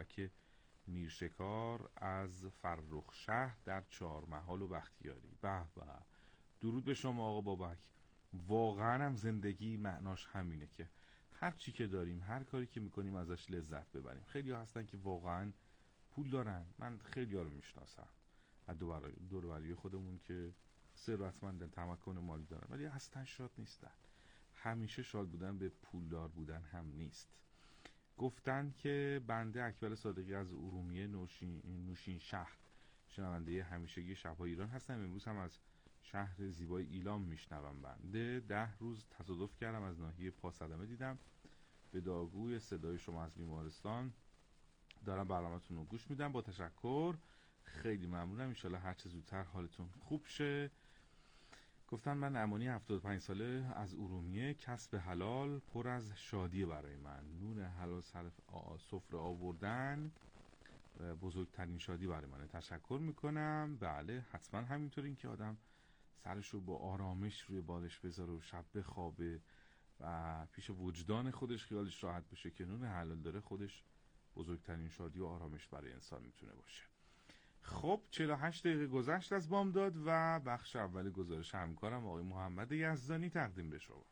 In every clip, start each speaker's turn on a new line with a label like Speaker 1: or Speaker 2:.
Speaker 1: بابک میرشکار از فرخ شهر در چهارمحال و بختیاری. به به، درود به شما آقا بابک. واقعا هم زندگی معناش همینه که هر چی که داریم، هر کاری که میکنیم ازش لذت ببریم. خیلی ها هستن که واقعا پول دارن، من خیلی ها رو میشناسم از دور و بری خودمون که ثروتمندن، تمکن مالی دارن، ولی اصلا شاد نیستن. همیشه شاد بودن به پولدار بودن هم نیست. گفتن که بنده اکبر صادقی از ارومیه نوشین شهر، شنونده همیشگی شب‌های ایران هستم. امروز هم از شهر زیبای ایلام میشنوم. بنده 10 روز تصادف کردم، از ناحیه پاسدمه دیدم. به داغوی صدای شما از بیمارستان دارم برنامه‌تون رو گوش میدم. با تشکر، خیلی ممنونم. ان شاءالله هر چه زودتر حالتون خوب شه. گفتن من امانی 75 ساله از ارومیه، کسب حلال پر از شادی برای من. نون حلال سر سفره آوردن بزرگترین شادی برای منه. تشکر میکنم. بله حتما همینطور، این که آدم سرشو با آرامش روی بالش بذاره و شب بخوابه و پیش وجدان خودش خیالش راحت بشه که نون حلال داره، خودش بزرگترین شادی و آرامش برای انسان میتونه باشه. خب 48 دقیقه گذشت از بامداد و بخش اول گزارش همکارم آقای محمد یزدانی تقدیم به شما.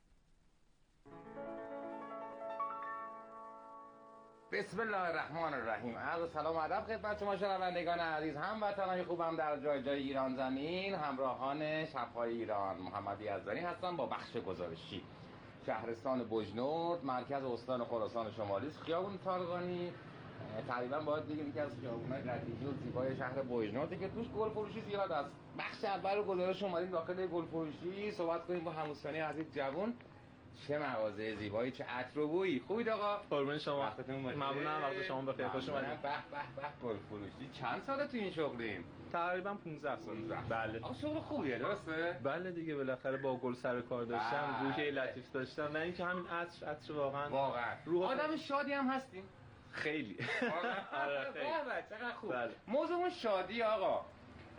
Speaker 2: بسم الله الرحمن الرحیم. عرض سلام و ادب خدمت شما شنوندگان عزیز، هموطنان خوبم در جای جای ایران زمین، همراهان شب‌های ایران. محمد یزدانی هستم با بخش گزارشی. شهرستان بجنورد، مرکز استان خراسان شمالی، خیابون تارگانی. تقریبا باید بگیم که از خیابون‌های قدیمی و زیبای شهر بجنورد که توش گل فروشی زیاد است. بخش اول گزارش اومدیم داخل گل فروشی صحبت کنیم با هموسکانی عزیز جوان. چه مغازه زیبایی، چه عطر و بویی. خوبید آقا؟
Speaker 3: قربون شما. ممنونم، وقت شما بخیر. خوش اومدید.
Speaker 2: به به به. گل فروشی چند ساله تو این شغلین؟
Speaker 3: تقریبا 15 سال. بله.
Speaker 2: آقا شغل خوبیه درسته؟
Speaker 3: بله دیگه، بالاخره با گل سر کار داشتم، روحیه لطیف داشتم، نه اینکه همین عطر واقعا
Speaker 2: آدم شادی هم هستیم.
Speaker 3: خیلی.
Speaker 2: آره خیلی. چقدر خوب. موضوعمون شادی آقا.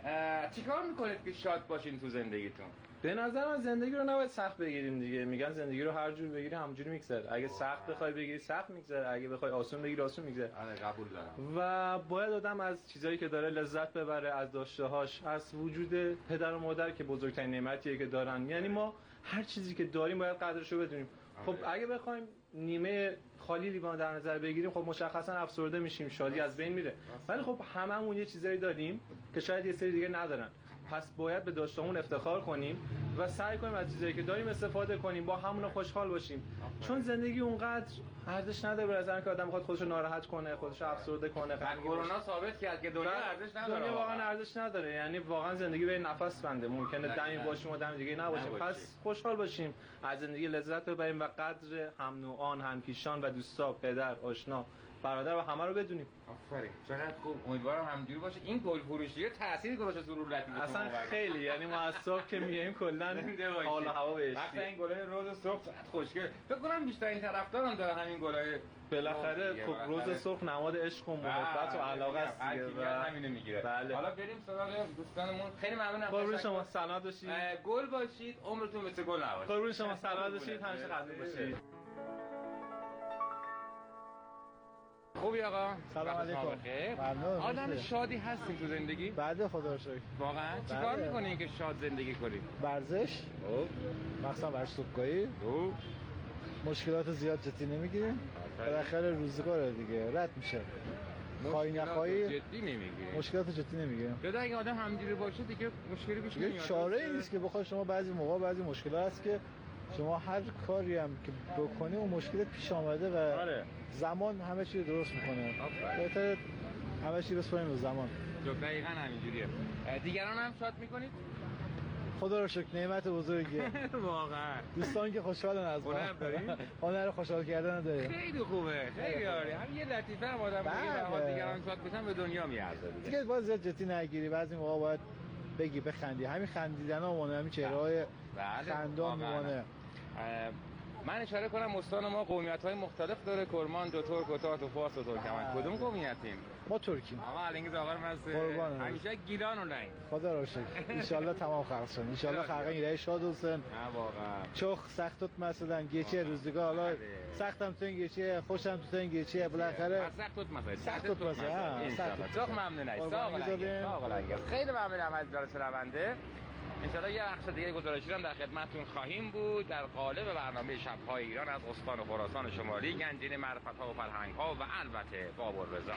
Speaker 2: چیکار میکنید که شاد باشین تو زندگیتون؟
Speaker 3: به نظر من زندگی رو نباید سخت بگیریم دیگه. میگن زندگی رو هر جور بگیری همونجوری میگذره. اگه سخت بخوای بگیری سخت میگذره، اگه بخوای آسون بگیری آسون میگذره.
Speaker 2: آره قبول دارم.
Speaker 3: و باید آدم از چیزایی که داره لذت ببره، از داشته‌هاش، از وجود پدر و مادر که بزرگترین نعمتیه که دارن. یعنی ما هر چیزی که داریم باید قدرش رو بدونیم. خب اگه بخوایم نیمه خالی لیوان در نظر بگیریم، خب مشخصا افسرده میشیم، شادی از بین میره. ولی خب هممون یه چیزایی داریم که شاید یه سری دیگه ندارن. پس باید به داشته‌مون افتخار کنیم و سعی کنیم از چیزایی که داریم استفاده کنیم، با همون خوشحال باشیم. چون زندگی اونقدر ارزش نداره برای اینکه آدم بخواد خودش رو ناراحت کنه، خودش رو افسرده کنه.
Speaker 2: کرونا ثابت کرد که دنیا ارزش نداره.
Speaker 3: دنیا واقعا ارزش نداره. یعنی واقعا زندگی به نفس بنده. ممکنه دمی باشیم و دم دیگه نباشیم. پس خوشحال باشیم، از زندگی لذت ببریم و قدر هم نوعان، همکیشان و دوستا، پدر، آشنا، برادر و همه رو بدونیم.
Speaker 2: آفرین، چقدر خوب. امیدوارم همینجوری باشه. این گل فروشی تأثیری گذاشته رو لطیف
Speaker 3: اصلا خیلی، یعنی ما از صبح که میایم کلا حال و هوا بهش.
Speaker 2: وقتی این گلای روز صبح خوشگل، فکر کنم بیشتر این طرفدارم داره همین گلای.
Speaker 3: بالاخره خب روز صبح نماد عشق و محبت و علاقه است دیگه و
Speaker 2: همینو میگیره.
Speaker 3: بله.
Speaker 2: حالا بریم سراغ دوستانمون. خیلی ممنونم.
Speaker 3: قربون شما، سلامت باشید.
Speaker 2: گل باشید، عمرتون مثل گل نباشه.
Speaker 3: قربون شما، سلامت باشید، همیشه قدر باشید.
Speaker 2: خوبی آقا؟
Speaker 4: سلام علیکم.
Speaker 2: آدم شادی هستیم تو زندگی؟
Speaker 4: بعد خدا رو شکر.
Speaker 2: واقعا چیکار میکنین که شاد زندگی کنی؟
Speaker 4: ورزش، مخصوصا ورزش صبحگاهی. مشکلات زیاد جدی نمیگیریم. بالاخره روزگاره دیگه، رد میشه. خواهی نخواهی
Speaker 2: جدی نمیگیریم.
Speaker 4: مشکلات جدی نمیگیریم.
Speaker 2: جدا اگه آدم همینجوری باشه دیگه مشکلی پیش نمیاد.
Speaker 4: چاره ای نیست که بخواد. شما بعضی موقع بعضی مشکلات هست که شما هر کاری هم که بکنی اون مشکل پیش آمده و زمان همه چی درست میکنه. بهتره همه چی بسپاریم به زمان.
Speaker 2: دقیقاً همینجوریه. دیگران هم شاد میکنید؟
Speaker 4: خدا رو شکر، نعمت بزرگیه.
Speaker 2: واقعا.
Speaker 4: دوستان که خوشحالن از ما.
Speaker 2: هنر داریم؟
Speaker 4: هنر خوشحال کردن داریم.
Speaker 2: خیلی خوبه. خیلی عالی. هم یه لطیفه هم آدم میگه دیگران شاد بشن به دنیا میارزه
Speaker 4: دیگه. باز زیاد جدی نگیری. بعضی موقع باید بگی بخندی. همین خندیدن‌ها و همین چهره‌های خندان میمونه.
Speaker 2: من اشاره کنم استان ما قومیت‌های مختلف داره، کرمان، دوتور، گوتات و فارس و ترکمن. کدوم قومیتین؟
Speaker 4: ما ترکیم.
Speaker 2: آقا الینگیز آقا مز همیشه گیلان اونلاین.
Speaker 4: خدا رو شکر. ان شاء الله تمام خلق شن. ان شاء الله خلق ایره شاد olsun.
Speaker 2: نه واقعا.
Speaker 4: çok سخت tutmasın. geçer روزگار. حالا سختم تو این geçer، خوشم تو این geçer. بالاخره
Speaker 2: سخت tutmasın.
Speaker 4: سخت tutmasın.
Speaker 2: çok ممنونم. سلام علیکم. خیلی ممنونم از جلسه شنونده. انشالله یه بخش دیگه گزارشی هم در خدمتتون خواهیم بود در قالب برنامه شب‌های ایران از استان خراسان شمالی، گنجینه معرفت‌ها و فرهنگ‌ها و البته باب‌الرضا.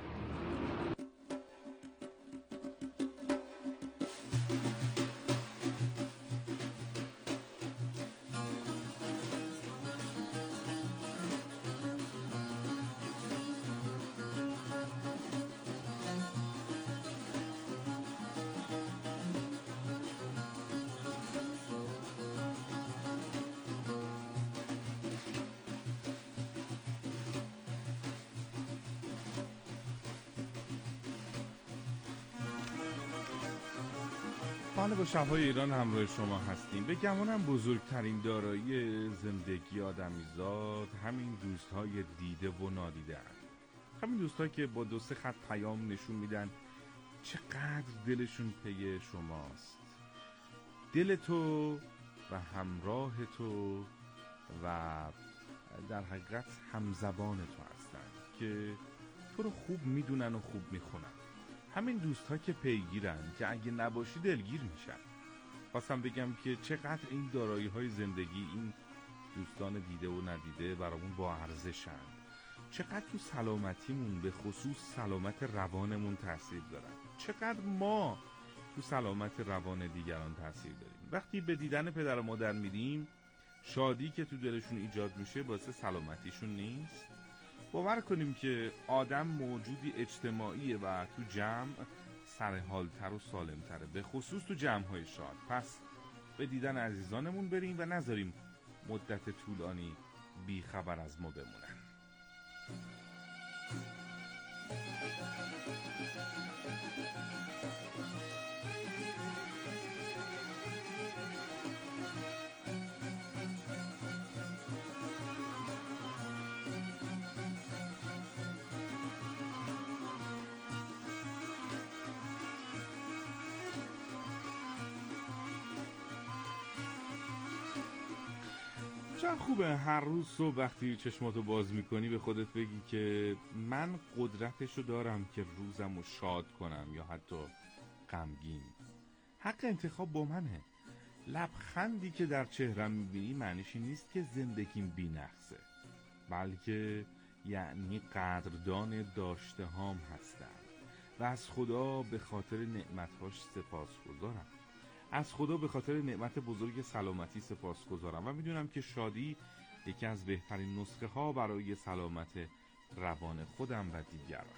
Speaker 1: بله، با شب‌های ایران همراه شما هستیم. به گمانم بزرگترین دارایی زندگی آدمیزاد همین دوست‌های دیده و نادیده هست. همین دوست‌هایی که با 2-3 خط پیام نشون میدن چقدر دلشون پی شماست. دل تو و همراه تو و در حقیقت همزبان تو هستن که تو رو خوب میدونن و خوب میخونن. همین دوست ها که پیگیرن که اگه نباشی دلگیر میشن. خواستم بگم که چقدر این دارایی های زندگی، این دوستان دیده و ندیده برامون با ارزشن، چقدر تو سلامتیمون به خصوص سلامت روانمون تاثیر دارن، چقدر ما تو سلامت روان دیگران تاثیر داریم. وقتی به دیدن پدر و مادر میریم، شادی که تو دلشون ایجاد میشه باعث سلامتیشون نیست. باور کنیم که آدم موجودی اجتماعیه و تو جمع سرحالتر و سالمتره، به خصوص تو جمع‌های شاد. پس به دیدن عزیزانمون بریم و نذاریم مدت طولانی بی خبر از ما بمونن. چقدر خوبه هر روز صبح وقتی چشماتو باز میکنی به خودت بگی که من قدرتشو دارم که روزمو شاد کنم یا حتی غمگین. حق انتخاب با منه. لبخندی که در چهرم میبینی معنیش نیست که زندگیم بی نقصه، بلکه یعنی قدردان داشته هام هستم و از خدا به خاطر نعمتهاش سپاسگزارم. از خدا به خاطر نعمت بزرگ سلامتی سپاسگزارم و میدونم که شادی یکی از بهترین نسخه ها برای سلامت روان خودم و دیگرانه.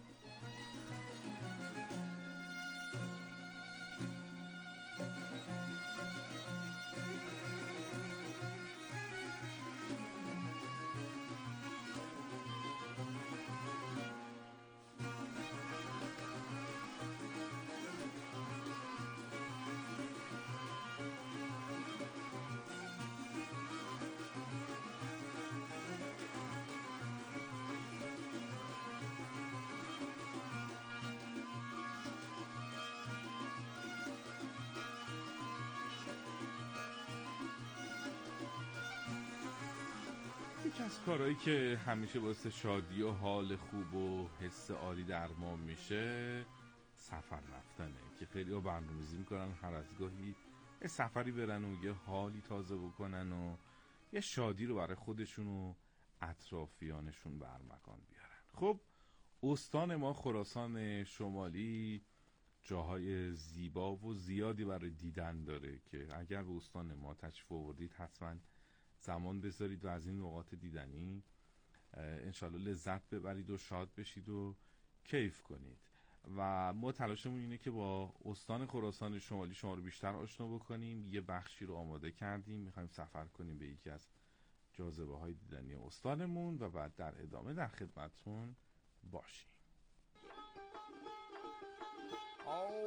Speaker 1: یکی از کارهایی که همیشه باعث شادی و حال خوب و حس عالی در ما میشه سفر رفتنه که خیلی ها برنامه‌ریزی میکنن هر از گاهی یه سفری برن و یه حالی تازه بکنن و یه شادی رو برای خودشون و اطرافیانشون برمغان بیارن. خب استان ما خراسان شمالی جاهای زیبا و زیادی برای دیدن داره که اگر به استان ما تشریف آوردید حتما زمان بذارید و از این نقاط دیدنی انشالله لذت ببرید و شاد بشید و کیف کنید. و ما تلاشمون اینه که با استان خراسان شمالی شما رو بیشتر آشنا بکنیم. یه بخشی رو آماده کردیم، میخوایم سفر کنیم به یکی از جاذبه های دیدنی استانمون و بعد در ادامه در خدمتتون باشیم.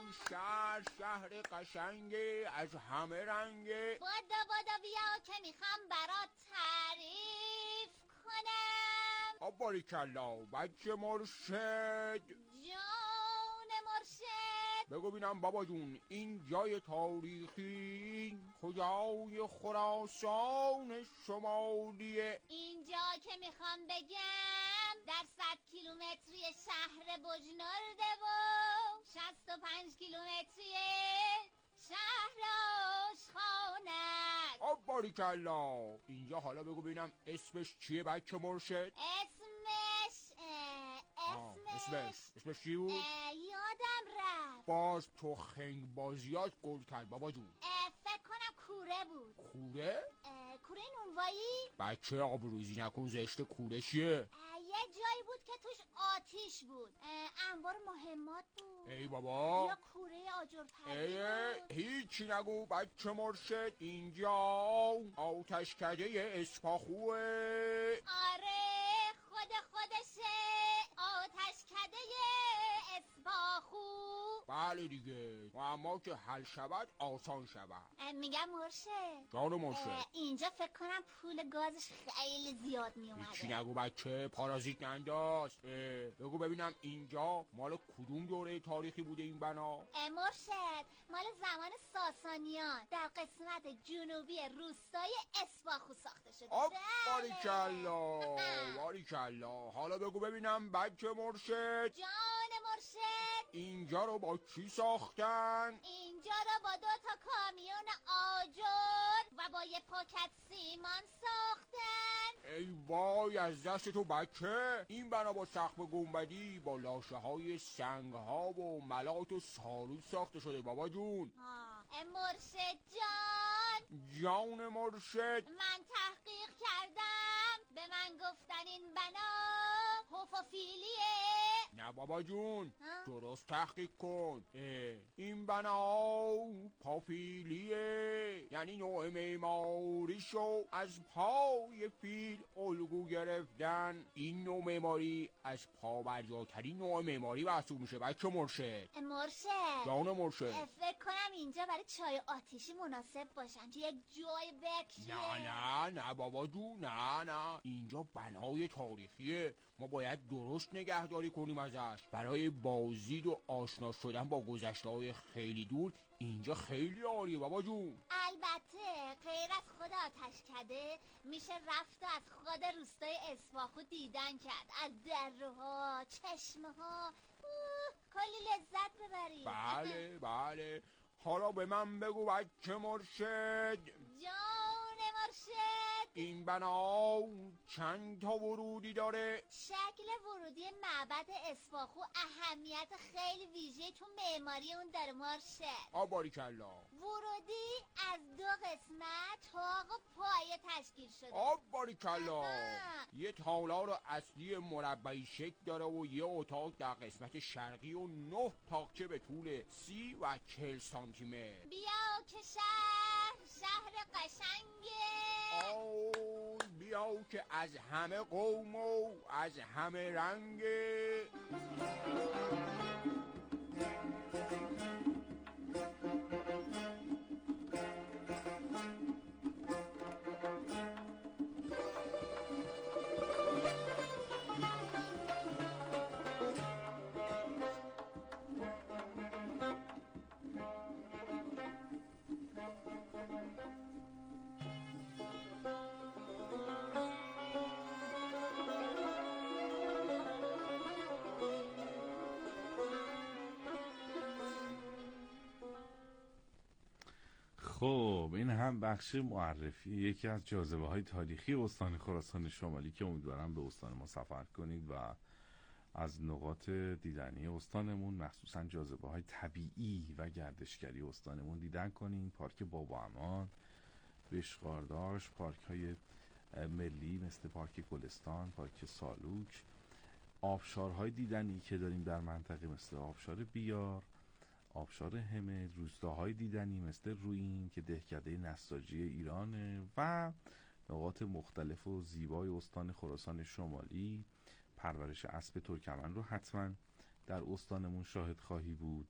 Speaker 5: شهر قشنگه از همه رنگه.
Speaker 6: بادا بیا که میخوام برات تعریف کنم.
Speaker 5: باریکلا بچه مرشد.
Speaker 6: جان مرشد.
Speaker 5: بگو بینم بابا جون این جای تاریخی کجای خراسان شمالیه؟
Speaker 6: اینجا که میخوام بگم در 100 کیلومتری شهر بجنورده و 65 کیلومتری شهر آشخانک.
Speaker 5: باریکلا. اینجا حالا بگو بینم اسمش چیه بچه مرشد؟ اسمش چی بود؟
Speaker 6: یادم رفت.
Speaker 5: باز تو خنگ بازیات گل کرد بابا جون.
Speaker 6: فکر کنم کوره بود.
Speaker 5: کوره؟
Speaker 6: کوره نونوایی؟
Speaker 5: بچه آبروزی نکن زشت. کوره چیه؟
Speaker 6: یه جایی بود که توش آتیش بود، انبار مهمات بود.
Speaker 5: ای بابا.
Speaker 6: یا کوره آجرپزی بود.
Speaker 5: هیچی نگو بچه مرشد. اینجا آتشکده اسپاخوه.
Speaker 6: آره خودشه آتشکده اسپاخو.
Speaker 5: بله دیگه. اما که حل شود آسان شود.
Speaker 6: میگم مرشد.
Speaker 5: جان مرشد.
Speaker 6: اینجا فکر کنم پول گازش خیلی زیاد میومده.
Speaker 5: هیچی نگو بچه پارازیت ننداز. بگو ببینم اینجا مال کدوم دوره تاریخی بوده این بنا؟
Speaker 6: مرشد مال زمان ساسانیان در قسمت جنوبی روستای اسپاخو ساخته شده.
Speaker 5: باریکلا. حالا بگو ببینم بچه مرشد.
Speaker 6: جان مرشد.
Speaker 5: اینجا رو با کی ساختن؟
Speaker 6: اینجا رو با 2 تا کامیون آجر و با یه پاکت سیمان ساختن.
Speaker 5: ای وای از دست تو بچه. این بنا با سقف گنبدی با لاشه های سنگ ها و ملات و ساروج ساخته شده بابا جون.
Speaker 6: مرشد
Speaker 5: جان مرشد.
Speaker 6: من تحقیق کردم، به من گفتن این بنا هوفوفیلیه.
Speaker 5: نه بابا جون درست تحقیق کن. این بنا پافیلیه، یعنی نوع معماریشو از پای فیل الگو گرفتن. این نوع معماری از پابرجاترین نوع معماری محسوب میشه بچه مرشد. جان مرشد.
Speaker 6: فکر کنم اینجا برای چای آتیشی مناسب باشن، تو یک جای بکشیه.
Speaker 5: نه بابا جون نه. اینجا بنای تاریخیه، ما باید درست نگهداری کنیم ازش. برای بازدید و آشنا شدن با گذشته‌های خیلی دور اینجا خیلی عالیه بابا جون.
Speaker 6: البته غیر از خود آتشکده میشه رفت و از خود روستای اسپاخو دیدن کرد، از دره‌ها، چشمه‌ها، کلی لذت ببری.
Speaker 5: بله. حالا به من بگو بچه مرشد.
Speaker 6: جان مرشد.
Speaker 5: این بنا چند تا ورودی داره؟
Speaker 6: شکل ورودی معبد اسپاخو اهمیت خیلی ویژه تو معماری اون داره مرشد.
Speaker 5: باریکلا.
Speaker 6: ورودی از 2 قسمت طاق و پایه تشکیل شده.
Speaker 5: باریکلا. یه تالار اصلی مربعی شکل داره و یه اتاق در قسمت شرقی و 9 تاقچه به طول 30 و 40 سانتیمتر.
Speaker 6: بیا که شهر قشنگه.
Speaker 5: بیا که از همه قوم و از همه رنگه.
Speaker 1: خب این هم بخش معرفی یکی از جاذبه‌های تاریخی استان خراسان شمالی که امیدوارم به استان ما سفر کنید و از نقاط دیدنی استانمون مخصوصا جاذبه‌های طبیعی و گردشگری استانمون دیدن کنین. پارک بابا امان، بشقارداش، پارک‌های ملی مثل پارک گلستان، پارک سالوک، آبشارهای دیدنی که داریم در منطقه مثل آبشار بیار، آبشار همه، روستاهای دیدنی مثل رویین که دهکده نساجی ایرانه و نقاط مختلف و زیبای استان خراسان شمالی. پرورش اسب ترکمن رو حتما در استانمون شاهد خواهی بود.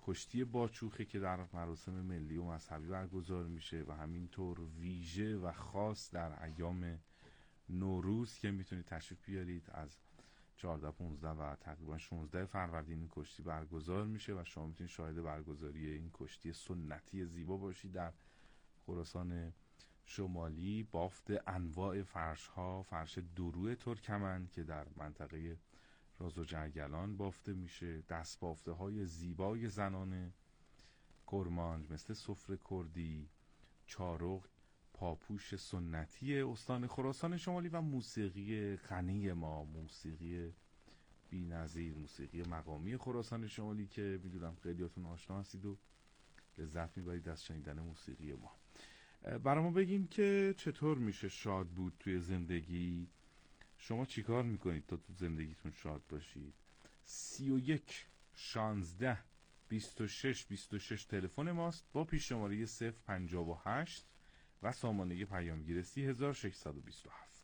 Speaker 1: کشتی باچوخه که در مراسم ملی و مذهبی برگزار میشه و همینطور ویژه و خاص در ایام نوروز که میتونید تشریف بیارید. از 14 15 و تقریبا 16 فروردین این کشتی برگزار میشه و شما میتونید شاهد برگزاری این کشتی سنتی زیبا باشید در خراسان شمالی. بافت انواع فرش ها، فرش دروی ترکمن که در منطقه راز و جرگلان بافته میشه، دست بافته های زیبای زنان کرمانج مثل سفره کردی، چارق، پاپوش سنتی استان خراسان شمالی و موسیقی غنی ما، موسیقی بی‌نظیر، موسیقی مقامی خراسان شمالی که میدونم خیلیاتون آشنا هستید و لذت میبرید از شنیدن موسیقی ما. برای ما بگین که چطور میشه شاد بود توی زندگی؟ شما چیکار میکنید تا تو زندگیتون شاد باشید؟ 31 16 26 26 تلفن ماست با پیش شماره 058 و سامانه پیامگیر 30627.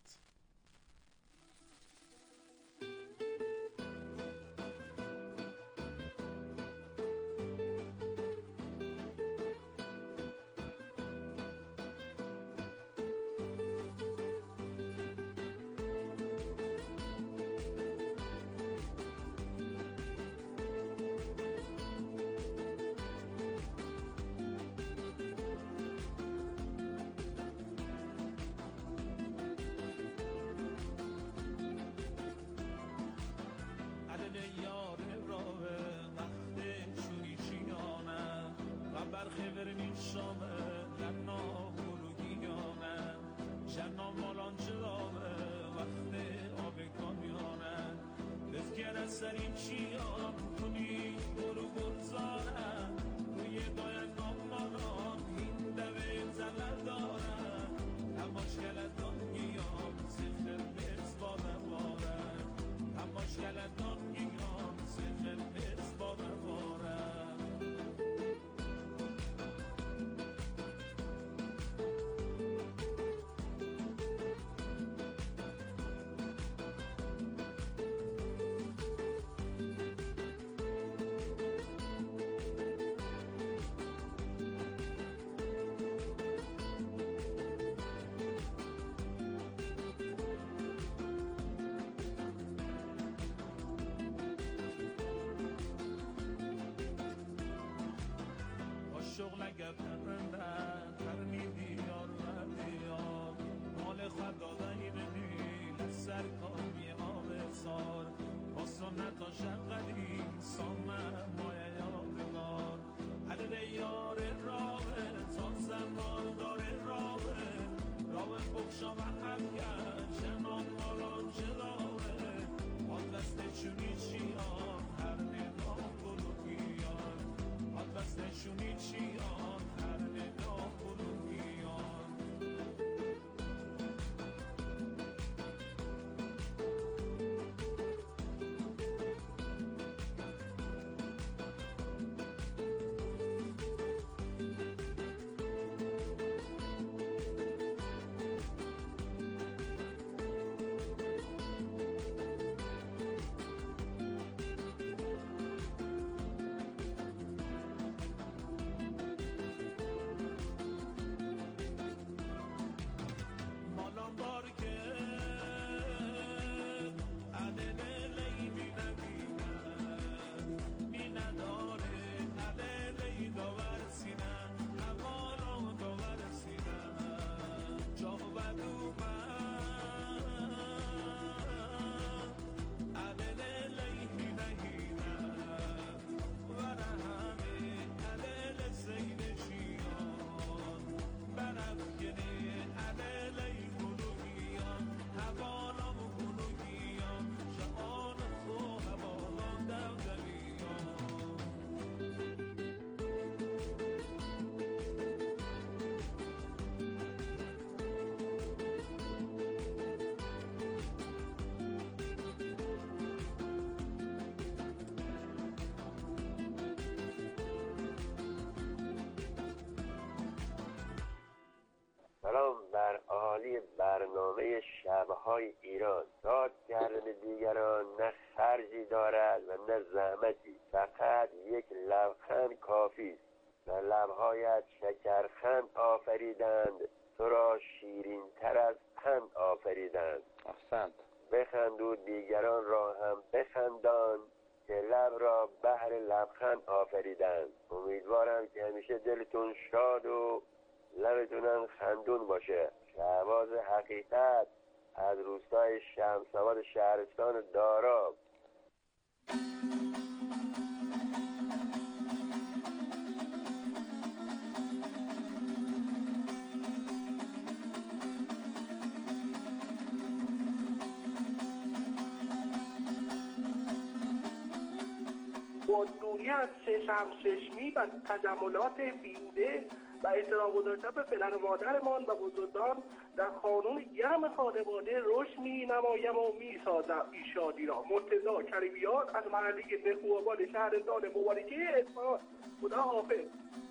Speaker 7: شغل اگر پرندن پرمیدی یار وردی یار مال خود دادنی بدی سر کامی آب سار با سنتا شقدی سامه مایه یادگار عدد یار راوه تا زمان داره راوه بخشا و حقیقت شنان مالان چلاوه آن دست چونی چیان هر نگاه بلوگیان آن دست چونی چیان هر نگاه بلوگیان
Speaker 8: سلام بر اهالی برنامه شب لبهای ایران. داد کردن دیگران نه خرجی دارد و نه زحمتی، فقط یک لبخند کافی است. و لبهایت شکرخند آفریدند، تو را شیرین تر از قند آفریدند.
Speaker 2: احسنت.
Speaker 8: بخند و دیگران را هم بخندان، که لب را بهر لبخند آفریدند. امیدوارم که همیشه دلتون شاد و لبتونم خندون باشه. شهباز حقیقت از روستای شمس‌آباد شهرستان داراب.
Speaker 9: با دوری از چشمی و تجملات بیهوده و احترام گذاشتن به پدر و مادرمان و بزرگان در قانون گرم خانواده رشد می نمایم و می سازم این شادی را. مرتضی کریمیان از محله نخوابان شهرستان مبارکه اصفهان. خدا حافظ.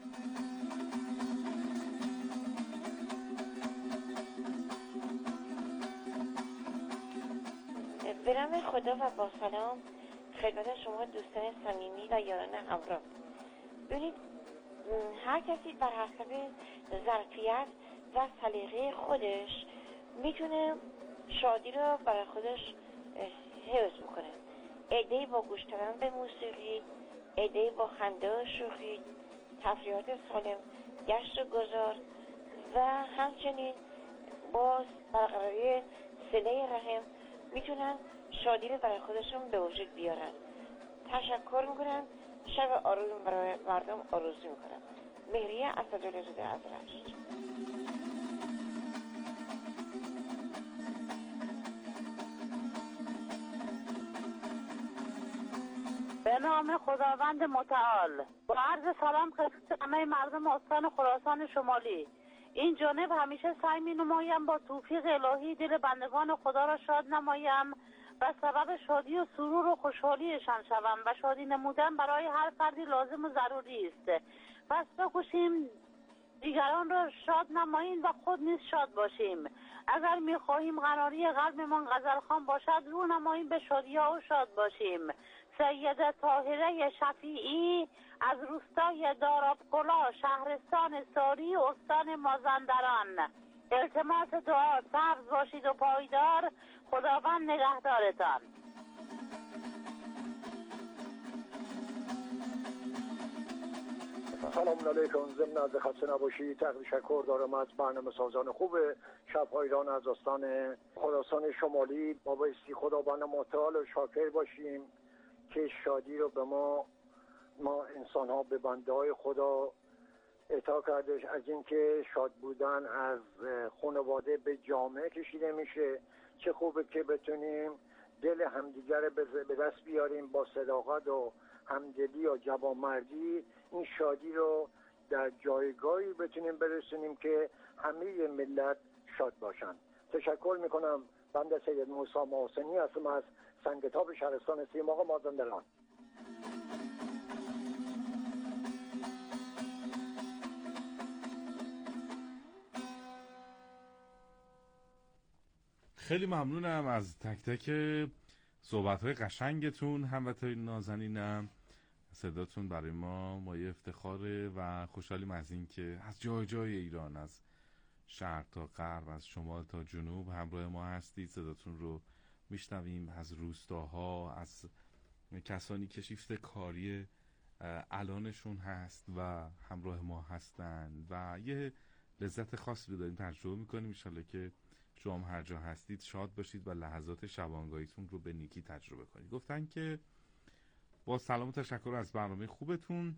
Speaker 10: به نام خدا و با سلام خدمت شما دوستان صمیمی و یاران همراه. ببینید، هر کسی بر حسب ظرفیت و سلیقه خودش میتونه شادی رو برای خودش حفظ بکنه. عده‌ای با گوش دادن به موسیقی، عده‌ای با خنده و شوخی، تفریحات سالم، گشت و گذار و همچنین با برقراری صله رحم میتونن شادی رو برای خودشون به وجود بیارن. تشکر میکنم. شب آروم برای مردم آرزو میکنم. مهریه اسدالله از رشت.
Speaker 11: به نام خداوند متعال با عرض سلام خدمت همه مردم استان خراسان شمالی. این جانب همیشه سعی می نمایم با توفیق الهی دل بندگان خدا را شاد نمایم و سبب شادی و سرور و خوشحالیشان شوم و شادی نمودن برای هر فردی لازم و ضروری است. پس بکوشیم دیگران را شاد نماییم و خود نیز شاد باشیم. اگر می خواهیم قناری قلبمان غزلخوان باشد، رو نماییم به شادی‌ها و شاد باشیم. سیده طاهره شفیعی از روستای دارابکلا شهرستان ساری استان مازندران. التماس دعا سبز باشید و پایدار. خداوند نگهدارتان.
Speaker 12: سلام علیکم. ضمن از خسته نباشید تشکر دارم از برنامه سازان خوب شب‌های ایران از استان خراسان شمالی. ما بایستی خداوند متعال و شاکر باشیم که شادی رو به ما انسان ها به بنده های خدا عطا کردش. از اینکه شاد بودن از خانواده به جامعه کشیده میشه. چه خوبه که بتونیم دل همدیگر به دست بیاریم با صداقت و همدلی و جوانمردی. این شادی رو در جایگاهی بتونیم برسونیم که همه ملت شاد باشن. تشکر میکنم. بنده سید موسی محسنی هستم از سنگتاب شهرستان سیماق مازندران.
Speaker 1: خیلی ممنونم از تک تک صحبت‌های قشنگتون. هموطنای نازنینم، صداتون برای ما مایه افتخاره و خوشحالیم از این که از جای جای ایران، از شرق تا غرب، از شمال تا جنوب همراه ما هستید. صداتون رو میشنویم از روستاها، از کسانی که شیفت کاری الانشون هست و همراه ما هستن و یه لذت خاصی رو داریم تجربه میکنیم. انشالله که شما هر جا هستید شاد باشید و لحظات شبانگاهیتون رو به نیکی تجربه کنید. گفتن که با سلام و تشکر از برنامه خوبتون.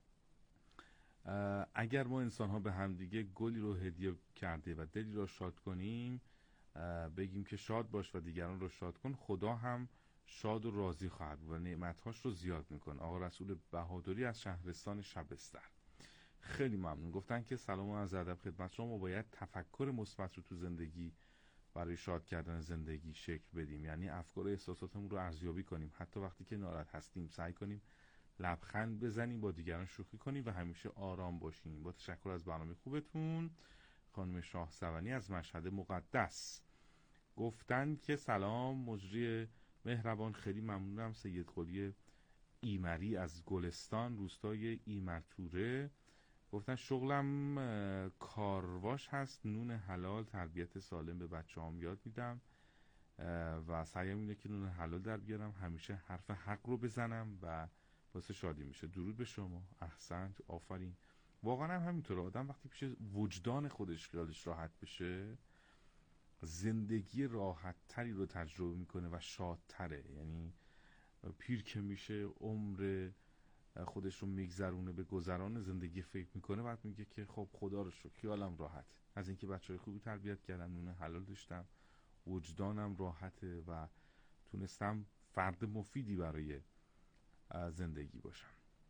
Speaker 1: اگر ما انسان ها به همدیگه گلی رو هدیه کرده و دلی رو شاد کنیم، بگیم که شاد باش و دیگران رو شاد کن، خدا هم شاد و راضی خواهد و نعمتهاش رو زیاد میکن. آقا رسول بهادری از شهرستان شبستر. خیلی ممنون. گفتن که سلام و از ادب خدمت شما. ما باید تفکر مثبت رو تو زندگی برای شاد کردن زندگی شکل بدیم، یعنی افکار و احساساتمون رو ارزیابی کنیم. حتی وقتی که ناراحت هستیم سعی کنیم لبخند بزنیم، با دیگران شوخی کنیم و همیشه آرام باشیم. با تشکر از برنامه خوبتون. خانم شاه سوانی از مشهد مقدس. گفتن که سلام مجری مهربان، خیلی ممنونم. سید قلی ایمری از گلستان روستای ایمرتوره گفتن شغلم کارواش هست، نون حلال، تربیت سالم به بچه‌هام یاد میدم و سعیم اینه که نون حلال در بیارم، همیشه حرف حق رو بزنم و واسه شادی میشه. درود به شما، احسنت، آفرین. واقعا هم همینطوره، آدم وقتی پیش وجدان خودش خیالش راحت بشه زندگی راحت تری رو تجربه میکنه و شادتره. یعنی پیر که میشه عمر خودش رو میگذرونه به گذران زندگی فکر میکنه، بعد میگه که خب خدا رو شکر خیالم راحت از اینکه بچهای خوبی تربیت کردم، نون حلال داشتم، وجدانم راحته و تونستم فرد مفیدی برای زندگی باشم.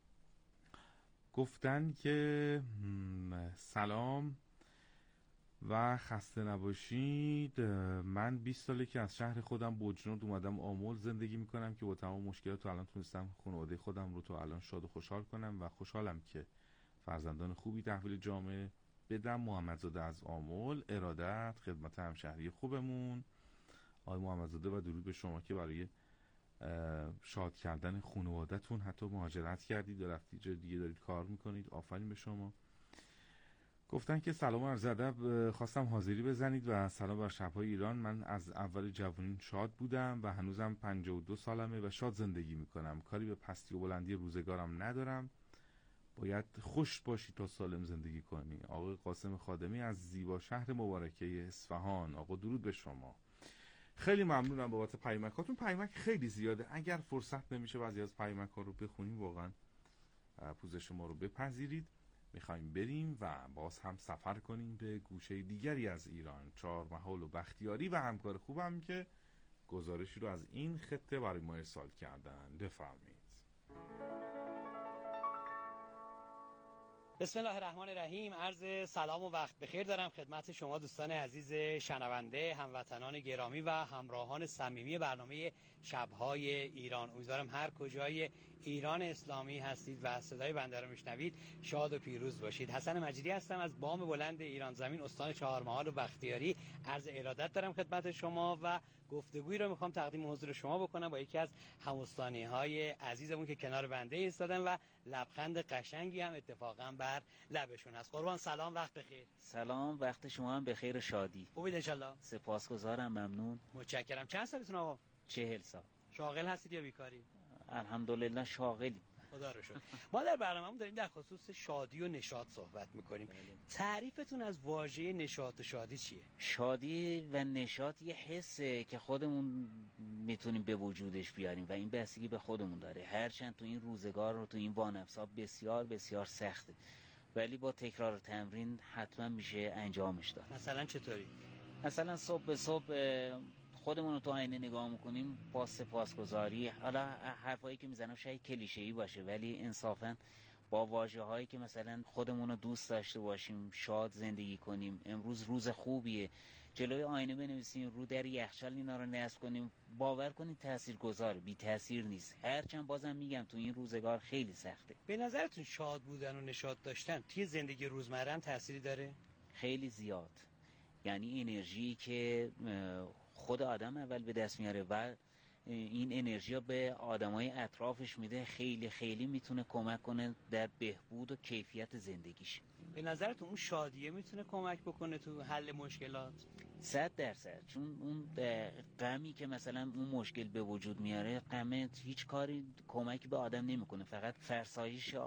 Speaker 1: گفتن که سلام و خسته نباشید. من 20 ساله که از شهر خودم بوجنورد اومدم آمل زندگی میکنم که با تمام مشکلات تا الان تونستم خانواده خودم رو تا الان شاد و خوشحال کنم و خوشحالم که فرزندان خوبی تحویل جامعه بدم. محمدزاده از آمل. ارادت خدمت همشهری خوبمون آقای محمدزاده و درود به شما که برای شاد کردن خانواده‌تون حتی مهاجرت کردید و رفتید جای دیگه دارید کار میکنید. آفرین به شما. گفتن که سلام و عرض ادب، خواستم حاضری بزنید و سلام بر شب‌های ایران. من از اول جوانی شاد بودم و هنوزم 52 سالمه و شاد زندگی میکنم. کاری به پستی و بلندی روزگارم ندارم. باید خوش باشی تا سالم زندگی کنی. آقای قاسم خادمی از زیبا شهر مبارکه اصفهان. آقا درود به شما. خیلی ممنونم بابت پیامکاتون. پیامک خیلی زیاده، اگر فرصت نمیشه بعضی از پیامک‌ها رو بخونیم واقعا پوزش ما رو بپذیرید. میخوایم بریم و باز هم سفر کنیم به گوشه دیگری از ایران، چهارمحال و بختیاری و همکار خوبم که گزارشی رو از این خطه برای ما ارسال کردن. بفرمایید.
Speaker 13: بسم الله الرحمن الرحیم. عرض سلام و وقت بخیر دارم خدمت شما دوستان عزیز شنونده، هموطنان گرامی و همراهان صمیمی برنامه شب‌های ایران. امیدوارم هر کجای ایران اسلامی هستید و صدای بنده رو میشنوید شاد و پیروز باشید. حسن مجیدی هستم از بام بلند ایران زمین، استان چهارمحال و بختیاری. عرض ارادت دارم خدمت شما و گفتگویی رو میخوام تقدیم حضور شما بکنم با یکی از هموستانی‌های عزیزمون که کنار بنده ایستادن و لبخند قشنگی هم اتفاقا بر لبشون هست. قربان سلام، وقت بخیر.
Speaker 14: سلام، وقت شما هم بخیر و شادی.
Speaker 13: خوبید انشالله؟
Speaker 14: سپاسگزارم، ممنون.
Speaker 13: متشکرم. چند سالتون آقا؟
Speaker 14: 40 سال.
Speaker 13: شاغل هستید یا بیکاری؟
Speaker 14: الحمدلله شاغلی.
Speaker 13: خدا رو شکر. ما در برنامه‌مون داریم در خصوص شادی و نشاط صحبت می‌کنیم. تعریفتون از واژه نشاط و شادی چیه؟
Speaker 14: شادی و نشاط یه حسه که خودمون میتونیم به وجودش بیاریم و این بستگی به خودمون داره. هرچند تو این روزگار و تو این وانفسا بسیار بسیار سخته، ولی با تکرار تمرین حتما میشه انجامش داد.
Speaker 13: مثلا چطوری؟
Speaker 14: مثلا صبح به صبح خودمون رو تو آینه نگاه میکنیم با سپاسگزاری. حالا حرفایی که میزنم شاید کلیشه‌ای باشه، ولی انصافا با واژه‌هایی که مثلا خودمون رو دوست داشته باشیم، شاد زندگی کنیم، امروز روز خوبیه، جلوی آینه بنویسیم، رو در یخچال اینا رو نصب کنیم، باور کنید تاثیرگذاره، بی تاثیر نیست. هرچند بازم میگم تو این روزگار خیلی سخته.
Speaker 13: به نظرتون شاد بودن و نشاط داشتن توی زندگی روزمره هم تأثیری داره؟
Speaker 14: خیلی زیاد. یعنی انرژی که خود آدم اول به دست میاره و این انرژی به آدمای اطرافش میده، خیلی خیلی میتونه کمک کنه در بهبود و کیفیت زندگیش.
Speaker 13: به نظرتون اون شادیه میتونه کمک بکنه تو حل مشکلات؟
Speaker 14: 100%. چون اون غمی که مثلا اون مشکل به وجود میاره، غم هیچ کاری کمکی به آدم نمیکنه، فقط فرسایش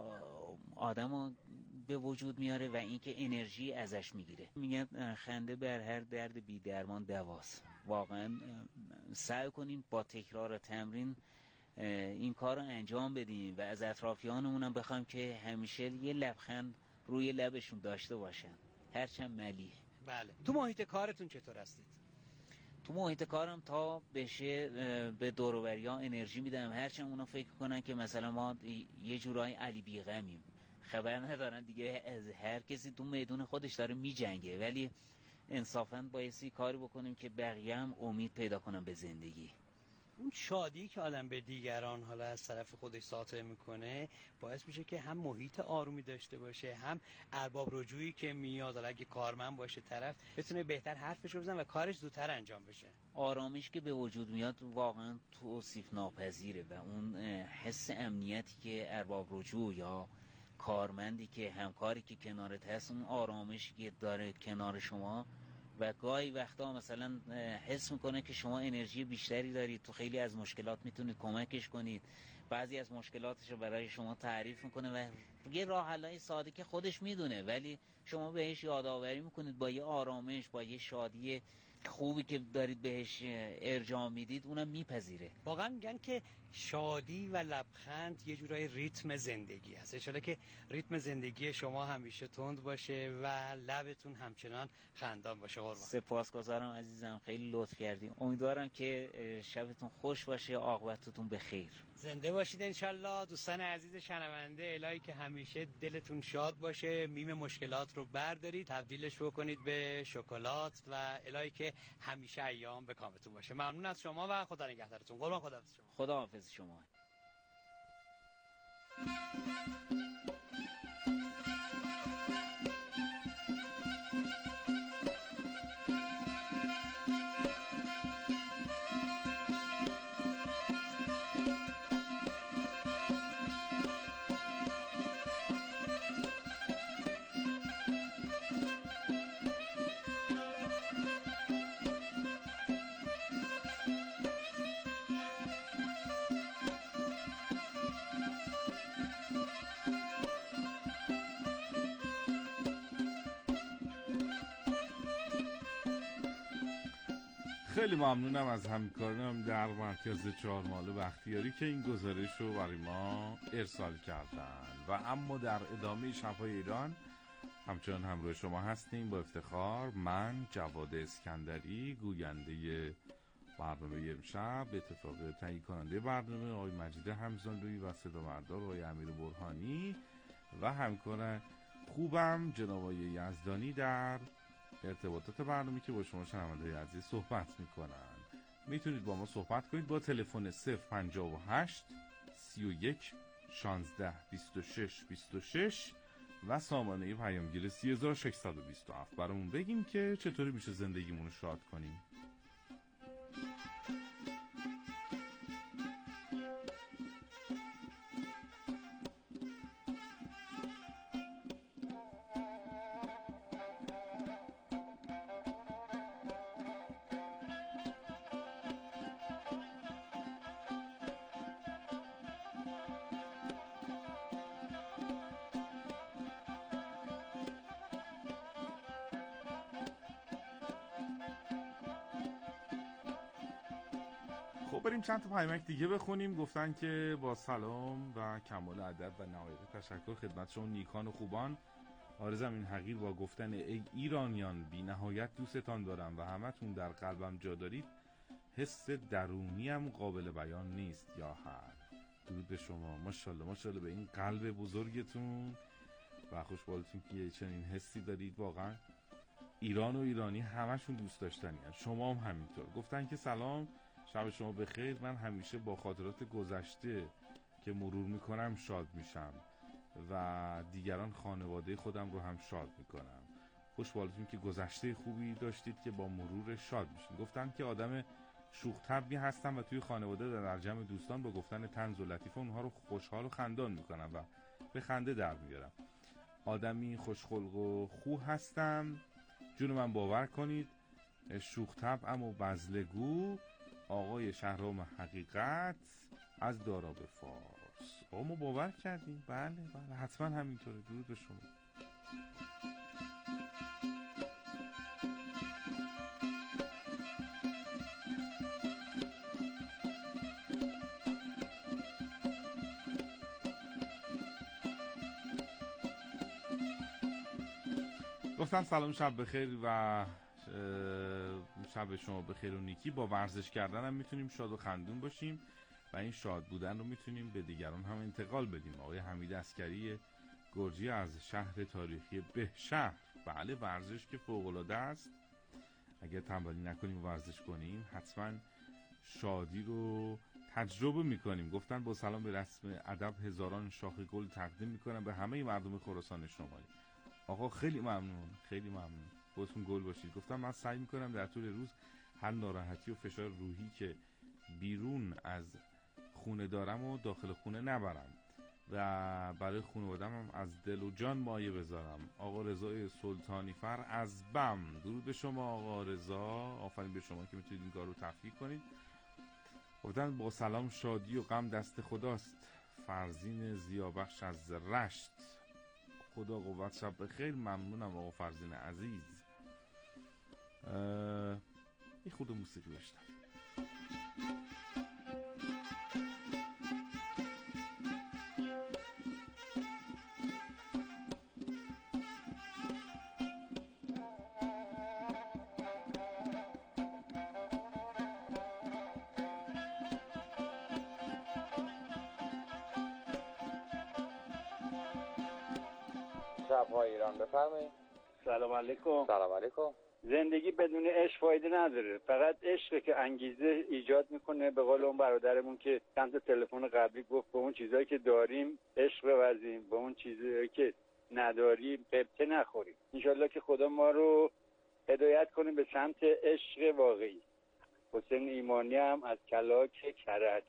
Speaker 14: آدمو به وجود میاره و اینکه انرژی ازش میگیره. میگن خنده بر هر درد بی درمان دواست. واقعا سعی کنیم با تکرار و تمرین این کار رو انجام بدیم و از اطرافیانمون هم بخوایم که همیشه یه لبخند روی لبشون داشته باشن، هرچند ملیح.
Speaker 13: بله. تو محیط کارتون چطور هستید؟
Speaker 14: تو محیط کارم تا بشه به دور و بری‌ها انرژی میدم، هرچند اونا فکر کنن که مثلا ما یه جورای علی بیغمیم، خبر ندارن دیگه از هر کسی تو میدون خودش داره میجنگه، ولی انصافاً بایستی کاری بکنیم که بقیه هم امید پیدا کنن به زندگی.
Speaker 13: اون شادی که آدم به دیگران حالا از طرف خودش ساطع میکنه باعث میشه که هم محیط آرومی داشته باشه، هم ارباب رجوعی که میاد حالا اگه کارمند باشه طرف بتونه بهتر حرفش رو بزنه و کارش زودتر انجام بشه.
Speaker 14: آرامش که به وجود میاد واقعا توصیف ناپذیره و اون حس امنیتی که ارباب رجوع یا کارمندی که همکاری که کنارت هست، اون آرامشی که داره کنار شما و گاهی وقتا مثلا حس میکنه که شما انرژی بیشتری دارید، تو خیلی از مشکلات میتونید کمکش کنید، بعضی از مشکلاتش رو برای شما تعریف میکنه و یه راه حلای ساده که خودش میدونه ولی شما بهش یادآوری میکنید با یه آرامش، با یه شادی خوبی که دارید بهش ارجاع میدید، اونم میپذیره.
Speaker 13: واقعا میگن که شادی و لبخند یه جورای ریتم زندگی هست. انشالله که ریتم زندگی شما همیشه تند باشه و لبتون همچنان خندان باشه. قربان.
Speaker 14: سپاسگزارم عزیزم، خیلی لطف کردیم. امیدوارم که شبتون خوش باشه، عاقبتتون بخیر.
Speaker 13: زنده باشید انشالله. دوستان عزیز شنونده، الهی که همیشه دلتون شاد باشه، میم مشکلات رو بردارید تبدیلش بکنید به شکلات و الهی که همیشه ایام به کامتون باشه. ممنون از شما و خدا نگهدارتون. قربان. خداحافظ شما.
Speaker 14: خداحافظ شما.
Speaker 1: خیلی ممنونم از همکارانم در مرکز چهارمحال بختیاری که این گزارش رو برای ما ارسال کردن. و اما در ادامه شب‌های ایران همچنان همراه شما هستیم با افتخار. من جواد اسکندری، گوینده برنامه امشب، به اتفاق تهیه کننده برنامه آقای مجید همزانلویی و صدامردار آقای امیر برهانی و همکار خوبم جناب آقای یزدانی در ارتباطات برنامه که با شما شنونده‌های عزیز صحبت میکنن. میتونید با ما صحبت کنید با تلفن 058 31 16 26 26 و سامانه پیامگیر 3627. برامون بگین که چطوری میشه زندگیمون رو شاد کنیم. خب بریم چند تا پیامک دیگه بخونیم. گفتن که با سلام و کمال ادب و نهایت تشکر خدمت شما نیکان و خوبان، عارضم این حقیر با گفتن ای ایرانیان بی نهایت دوستتان دارم و همتون در قلبم جا دارید. حس درونیم قابل بیان نیست. یا هر درود به شما. ماشاءالله ماشاءالله به این قلب بزرگتون و خوشحالتون که چنین حسی دارید. واقعا ایران و ایرانی همشون دوست داشتنی هست. شما هم همینطور. گفتن که سلام، شب شما بخیر. من همیشه با خاطرات گذشته که مرور میکنم شاد میشم و دیگران خانواده خودم رو هم شاد میکنم. خوشحالتون که گذشته خوبی داشتید که با مرور شاد میشین. گفتن که آدم شوخ طبعی هستم و توی خانواده در جمع دوستان با گفتن طنز و لطیفه اونها رو خوشحال و خندان میکنم و به خنده در میارم. آدمی خوشخلق و خو هستم، جون من باور کنید. شوخ طبعم و بزلگو، آقای شهرام حقیقت از دارا به فارس. ما باور کردیم. بله بله حتما همینطوره. درود به شما. گفتم سلام، شب بخیر و شب شما بخیر و نیکی. با ورزش کردن هم میتونیم شاد و خندون باشیم و این شاد بودن رو میتونیم به دیگران هم انتقال بدیم. آقای حمید عسکری گرجی از شهر تاریخی بهشهر. بله ورزش که فوق‌العاده است. اگر تنبلی نکنیم و ورزش کنیم حتما شادی رو تجربه میکنیم. گفتن با سلام به رسم ادب هزاران شاخ گل تقدیم میکنم به همه مردم خراسان شمالی. آقا خیلی ممنون، خیلی ممنون، خودتون گل باشید. گفتم من سعی میکنم در طول روز هر ناراحتی و فشار روحی که بیرون از خونه دارم و داخل خونه نبرم و برای خانواده‌ام هم از دل و جان مایه بذارم. آقا رضا سلطانی فر از بم، درود به شما آقا رضا، آفرین به شما که میتونید این کار رو تفکیک کنید. گفتن با سلام شادی و غم دست خداست. فرزین زیابخش از رشت، خدا قوت، شب بخیر. ممنونم آقا فرزین عزیز. این خود موسیقی داشتم.
Speaker 2: شب‌های ایران بفرمایید.
Speaker 15: سلام علیکم.
Speaker 2: سلام علیکم.
Speaker 15: زندگی بدون عشق فایده نداره، فقط عشق که انگیزه ایجاد میکنه. به قول اون برادرمون که چند تلفن قبلی گفت به اون چیزایی که داریم عشق بورزیم، به اون چیزایی که نداریم قبطه نخوریم. انشالله که خدا ما رو هدایت کنه به سمت عشق واقعی. حسین ایمانی هم از کلاک کرج.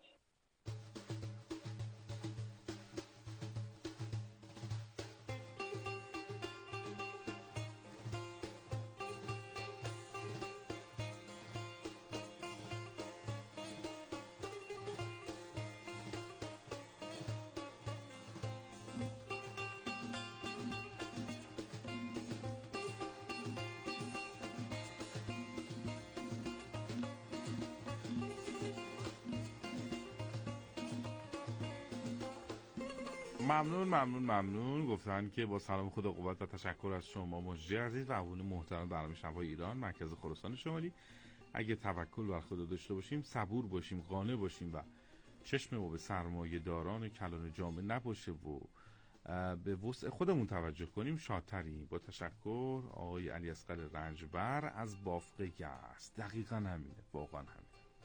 Speaker 1: ممنون. گفتن که با سلام خدا قوت و تشکر از شما مجری عزیز و عوان محترم برنامه شب‌های ایران مرکز خراسان شمالی. اگه توکل بر خدا داشته باشیم، صبور باشیم، قانع باشیم و چشم ما به سرمایه داران کلان جامعه نباشه و به وسع خودمون توجه کنیم، شادتریم. با تشکر آقای علی اصغر رنجبر از بافقه است. دقیقاً همینه، واقعاً همینه.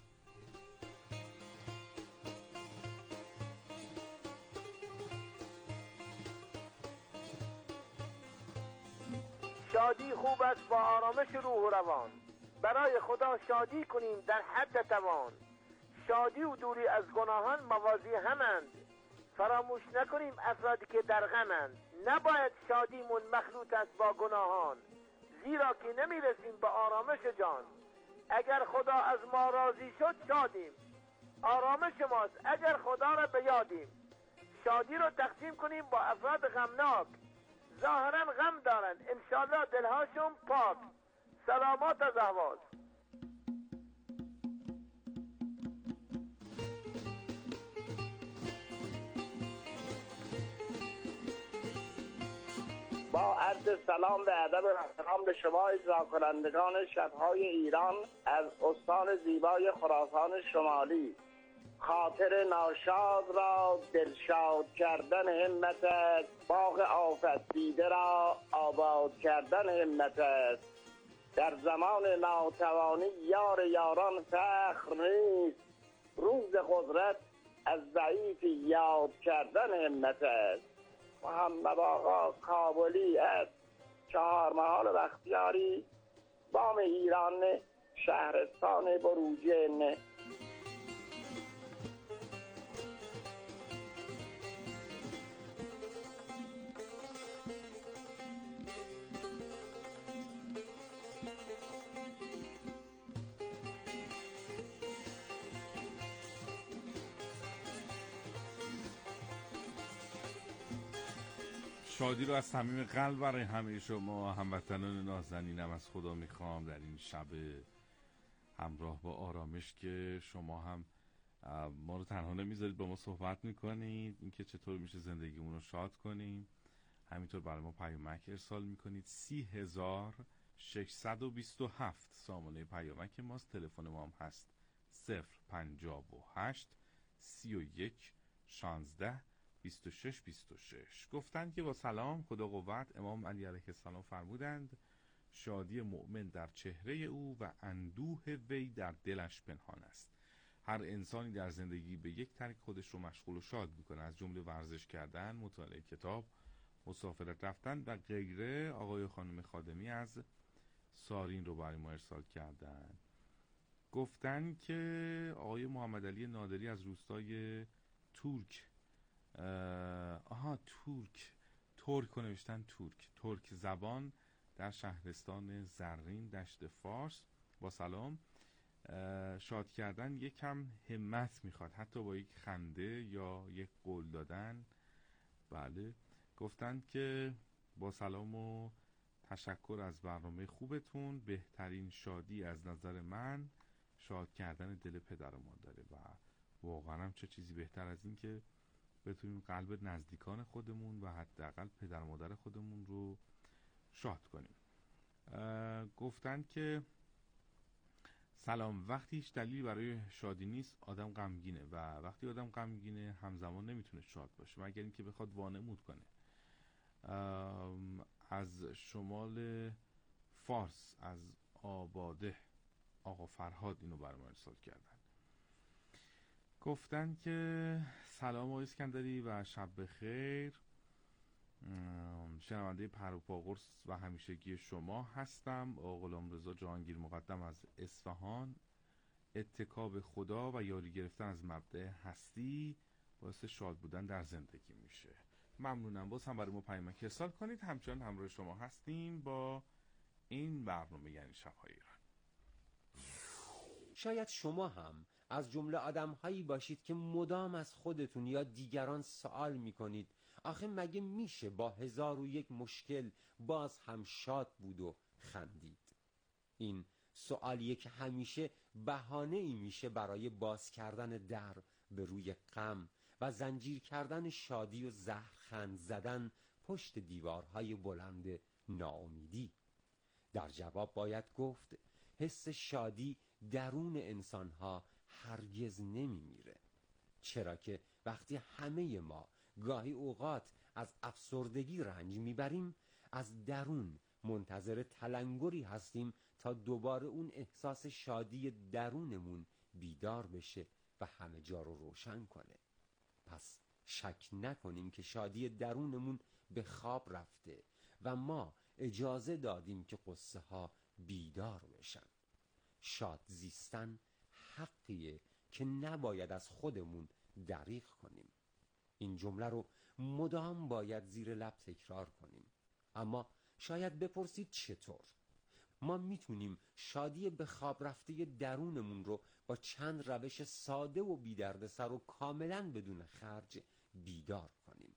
Speaker 9: شادی خوب است با آرامش روح و روان، برای خدا شادی کنیم در حد توان. شادی و دوری از گناهان موازی همند، فراموش نکنیم افرادی که در غمند. نباید شادیمون مخلوط است با گناهان، زیرا که نمیرسیم به آرامش جان. اگر خدا از ما راضی شد شادیم، آرامش ماست اگر خدا را بیادیم. شادی رو تقسیم کنیم با افراد غمناک، ظاهرا غم دارن انشالله دلهاشون پاک. سلامات از احواز.
Speaker 12: با عرض سلام و ادب و احترام به شما اجرا کنندگان شب‌های ایران از استان زیبای خراسان شمالی. خاطر ناشاد را دلشاد کردن همت است، باغ آفت دیده را آباد کردن همت است. در زمان ناتوانی یار یاران فخر نیست، روز قدرت از ضعیفی یاد کردن همت است. محمد آقا کابلی از چهارمحال بختیاری، بام ایران، شهرستان بروجین.
Speaker 1: شادی رو از صمیم قلب برای همه شما هموطنان نازنینم از خدا میخوام در این شب همراه با آرامش که شما هم ما رو تنها نمیذارید، با ما صحبت میکنید اینکه چطور میشه زندگیمون رو شاد کنیم. همینطور برای ما پیامک ارسال میکنید. 30627 سامانه پیامک ماست. تلفن ما هم هست 058 31 16 26. گفتند که با سلام خدا قوت، امام علی علیه السلام فرمودند شادی مؤمن در چهره او و اندوه وی در دلش پنهان است. هر انسانی در زندگی به یک طریق خودش رو مشغول و شاد میکنه، از جمله ورزش کردن، مطالعه کتاب، مسافرت رفتن و غیره. آقای و خانم خادمی از سارین رو برای ما ارسال کردن. گفتن که آقای محمد علی نادری از روستای ترک ترک رو نوشتن، ترک زبان در شهرستان زرین دشت فارس. با سلام. شاد کردن یکم همت میخواد، حتی با یک خنده یا یک قول دادن. بله. گفتن که با سلام و تشکر از برنامه خوبتون. بهترین شادی از نظر من شاد کردن دل پدر و مادره و واقعا هم چه چیزی بهتر از این که بتونیم قلب نزدیکان خودمون و حداقل پدر و مادر خودمون رو شاد کنیم. گفتن که سلام، وقتی هیچ دلیلی برای شادی نیست آدم غمگینه و وقتی آدم غمگینه همزمان نمیتونه شاد باشه مگر اینکه بخواد وانمود کنه. از شمال فارس از آباده آقا فرهاد اینو برام ارسال کردن. گفتن که سلام آقای اسکندری و شب بخیر. شنونده پر و پا قرص و همیشگی شما هستم. آقا غلامرضا جهانگیر مقدم از اصفهان. اتکا به خدا و یاری گرفتن از مبدأ هستی باعث شاد بودن در زندگی میشه. ممنونم. باز هم برای ما پیامک ارسال کنید. همچنان همراه شما هستیم با این برنامه یعنی شب‌های ایران.
Speaker 16: شاید شما هم از جمله آدم‌هایی باشید که مدام از خودتون یا دیگران سوال می‌کنید آخه مگه میشه با 1001 مشکل باز هم شاد بود و خندید؟ این سوالیه که همیشه بهانه‌ای میشه برای باز کردن در به روی غم و زنجیر کردن شادی و زهرخند زدن پشت دیوارهای بلند ناامیدی. در جواب باید گفت حس شادی درون انسانها هرگز نمیمیره، چرا که وقتی همه ما گاهی اوقات از افسردگی رنج میبریم از درون منتظر تلنگری هستیم تا دوباره اون احساس شادی درونمون بیدار بشه و همه جا رو روشن کنه. پس شک نکنیم که شادی درونمون به خواب رفته و ما اجازه دادیم که قصه ها بیدار بشن. شاد زیستن حقیه که نباید از خودمون دریغ کنیم. این جمله رو مدام باید زیر لب تکرار کنیم. اما شاید بپرسید چطور؟ ما میتونیم شادی به خواب رفته درونمون رو با چند روش ساده و بی‌دردسر و کاملا بدون خرج بیدار کنیم.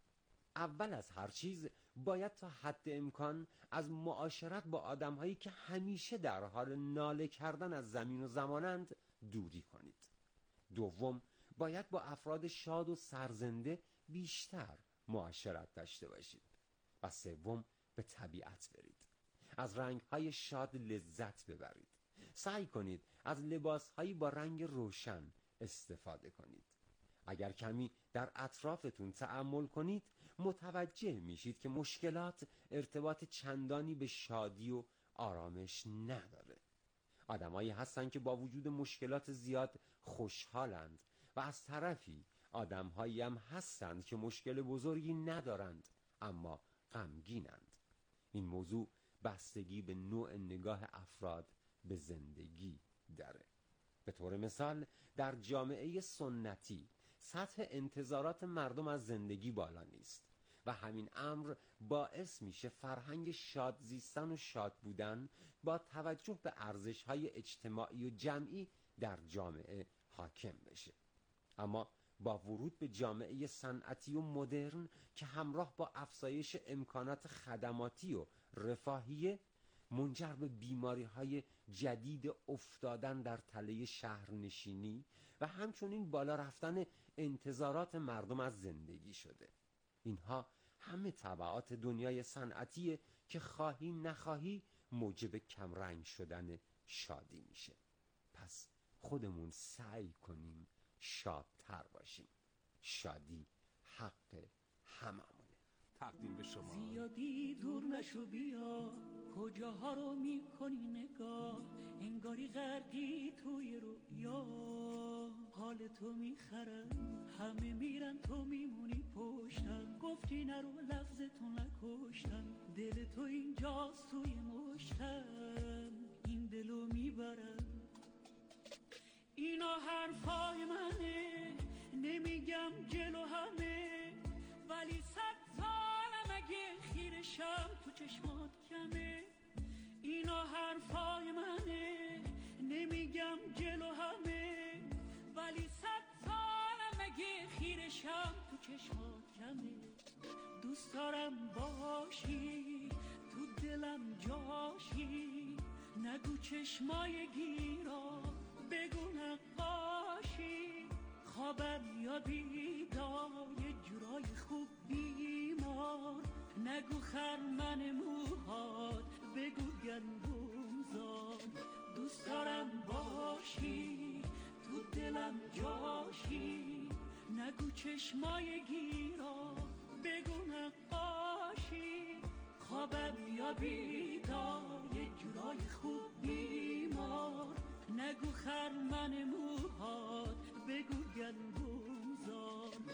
Speaker 16: اول از هر چیز باید تا حد امکان از معاشرت با آدم‌هایی که همیشه در حال ناله کردن از زمین و زمانند دوری کنید. دوم، باید با افراد شاد و سرزنده بیشتر معاشرت داشته باشید. و سوم، به طبیعت برید. از رنگ‌های شاد لذت ببرید. سعی کنید از لباس‌هایی با رنگ روشن استفاده کنید. اگر کمی در اطرافتون تأمل کنید متوجه میشید که مشکلات ارتباط چندانی به شادی و آرامش نداره. آدمایی هستن که با وجود مشکلات زیاد خوشحالند و از طرفی آدمهایی هم هستند که مشکل بزرگی ندارند اما غمگینند. این موضوع بستگی به نوع نگاه افراد به زندگی داره. به طور مثال در جامعه سنتی سطح انتظارات مردم از زندگی بالا نیست و همین امر باعث میشه فرهنگ شاد زیستن و شاد بودن با توجه به ارزش‌های اجتماعی و جمعی در جامعه حاکم بشه. اما با ورود به جامعه صنعتی و مدرن که همراه با افزایش امکانات خدماتی و رفاهیه منجر به بیماری‌های جدید افتادن در تله شهرنشینی و همچنین بالا رفتن انتظارات مردم از زندگی شده. اینها همه تبعات دنیای صنعتیه که خواهی نخواهی موجب کمرنگ شدن شادی میشه. پس خودمون سعی کنیم شادتر باشیم. شادی حق هممونه.
Speaker 1: تقدیم به شما.
Speaker 7: زیادی دور نشو بیا کجاها رو میکنی نگاه، انگاری غرقی توی رویا. حال تو میخرم، همه میرن تو میمونی پشتم. گفتی نرو لفظتو نکشتم، دل تو اینجاست توی مشتم. این دلو میبرم، اینا حرفای منه، نمیگم جلو همه، ولی 100 سالم اگه خیرشم تو چشمات کمه. اینا حرفای منه، نمیگم جلو همه، ولی 100 سالم اگه خیرشم تو چشمات کمه. دوست دارم باشی، تو دلم جاشی، نگو چشمای گیرا، بگو نقاشی. خوابم یا بیدار، یه جورای خوب بیمار، نگو خرمن موهات، بگو گندم زاد. دوست دارم باشی، تو دلم جاشی، نگو چشمای گیرا، بگو نقاشی. خوابم یا بیدار، یه جورای خوب بیمار، نگو خرمن موهات، بگو گندم زاد.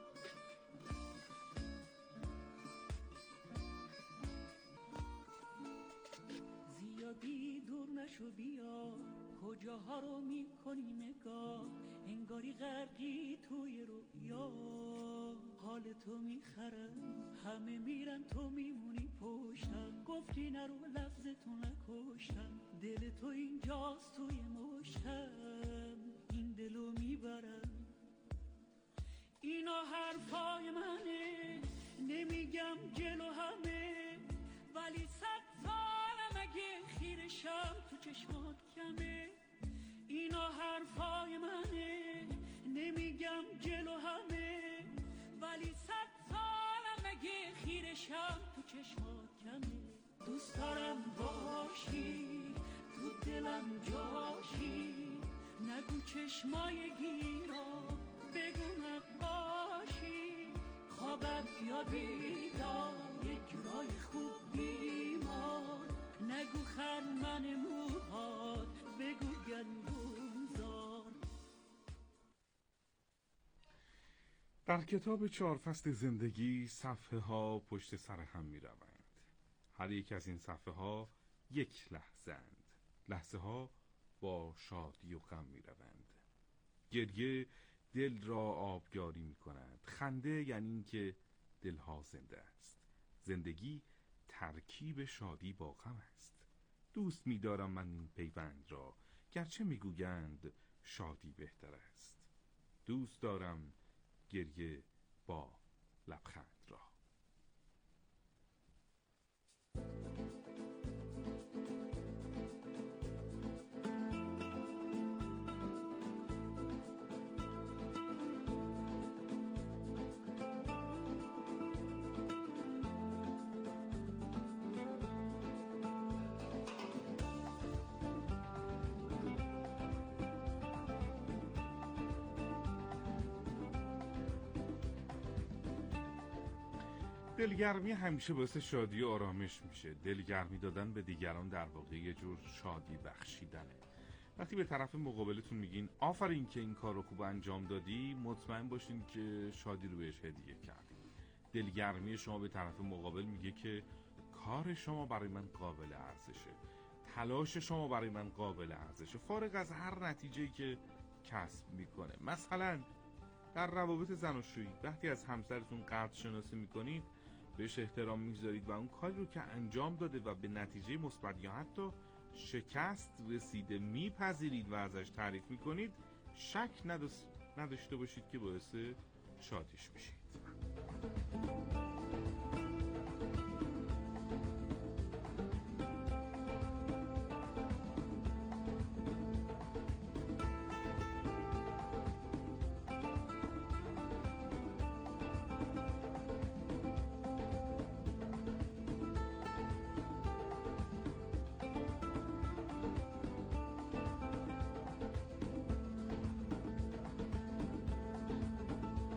Speaker 7: زیادی دور نشو بیا، کجاها رو میکنی نگاه، انگاری غرقی توی رویا. حال تو میخرم، همه میرن تو میمونی پشتم. گفتی نرو لفظتو نکشتم، دل تو اینجاست توی مشتم. این دلو میبرم، اینا حرفای منه، نمیگم جلو همه، ولی 100 سالم اگه خیرشم تو چشمات کمه. اینا حرفای منه، نمیگم جلو همه، ولی 100 سالم اگه خیرشم تو چشمات کمه. دوست دارم باشی، تو دلم جاشی، نگو چشمای گیرا، بگو نقاشی. خوابم یا بیدار، یه جورای خوب بیمار، نگو خرمن موهات، بگو گندم زار.
Speaker 1: در کتاب 4 فصل زندگی صفحه ها پشت سر هم می روند. هر یک از این صفحه ها یک لحظه اند. لحظه ها با شادی و غم می روند. گریه دل را آبیاری می کند. خنده یعنی این که دلها زنده است. زندگی ترکیب شادی با غم است. دوست می دارم من این پیوند را، گرچه می گویند شادی بهتر است. دوست دارم گریه با لبخند را. دلگرمی همیشه باعث شادی و آرامش میشه. دلگرمی دادن به دیگران در واقع یه جور شادی بخشیدنه. وقتی به طرف مقابلتون میگین آفرین که این کار رو خوب انجام دادی، مطمئن باشین که شادی رو بهش هدیه کردین. دلگرمی شما به طرف مقابل میگه که کار شما برای من قابل ارزشه، تلاش شما برای من قابل ارزشه، فارغ از هر نتیجه‌ای که کسب میکنه. مثلا در روابط زناشویی وقتی از همسرتون قدر شناسی میکنید، بهش احترام میذارید و اون کاری رو که انجام داده و به نتیجه مثبت یا حتی شکست رسیده میپذیرید و ازش تعریف میکنید، شک نداشته باشید که باعث شادیش میشید.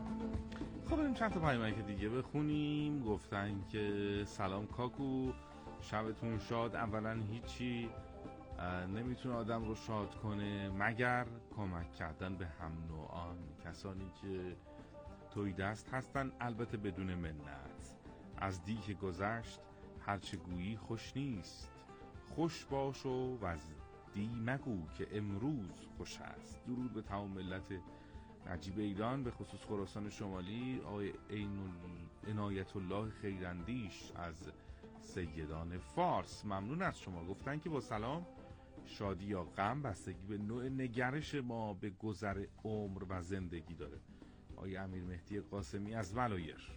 Speaker 1: خب بریم چند تا پیامک دیگه بخونیم. گفتن که سلام کاکو، شبتون شاد. اولا هیچی نمیتونه آدم رو شاد کنه مگر کمک کردن به هم نوعان، کسانی که توی دست هستن، البته بدون منت. از دی که گذشت هرچه گویی خوش نیست، خوش باش و از دی مگو که امروز خوش است. درود به تمام ملت نجیب ایران، به خصوص خراسان شمالی. آقای عنایت الله خیراندیش از سیدان فارس، ممنون از شما. گفتن که با سلام، شادی یا غم بستگی به نوع نگرش ما به گذر عمر و زندگی داره. آقای امیر مهدی قاسمی از ولایر.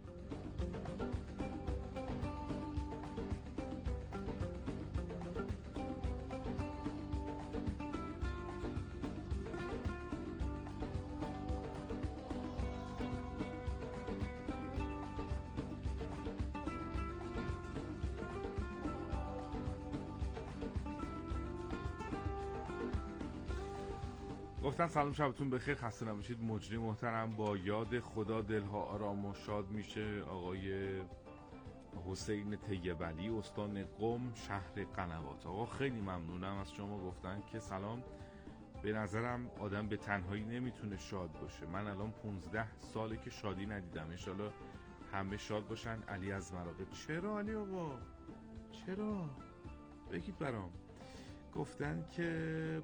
Speaker 1: گفتن سلام، شبتون بخیر، خسته نباشید. مجری محترم، با یاد خدا دلها آرام و شاد میشه. آقای حسین طیبعلی، استان قم، شهر قنوات. آقا خیلی ممنونم از شما. گفتن که سلام، به نظرم آدم به تنهایی نمیتونه شاد باشه. من الان 15 ساله که شادی ندیدم. انشالله همه شاد باشن. علی از مراغه. چرا علی آقا؟ چرا؟ بگید برام. گفتن که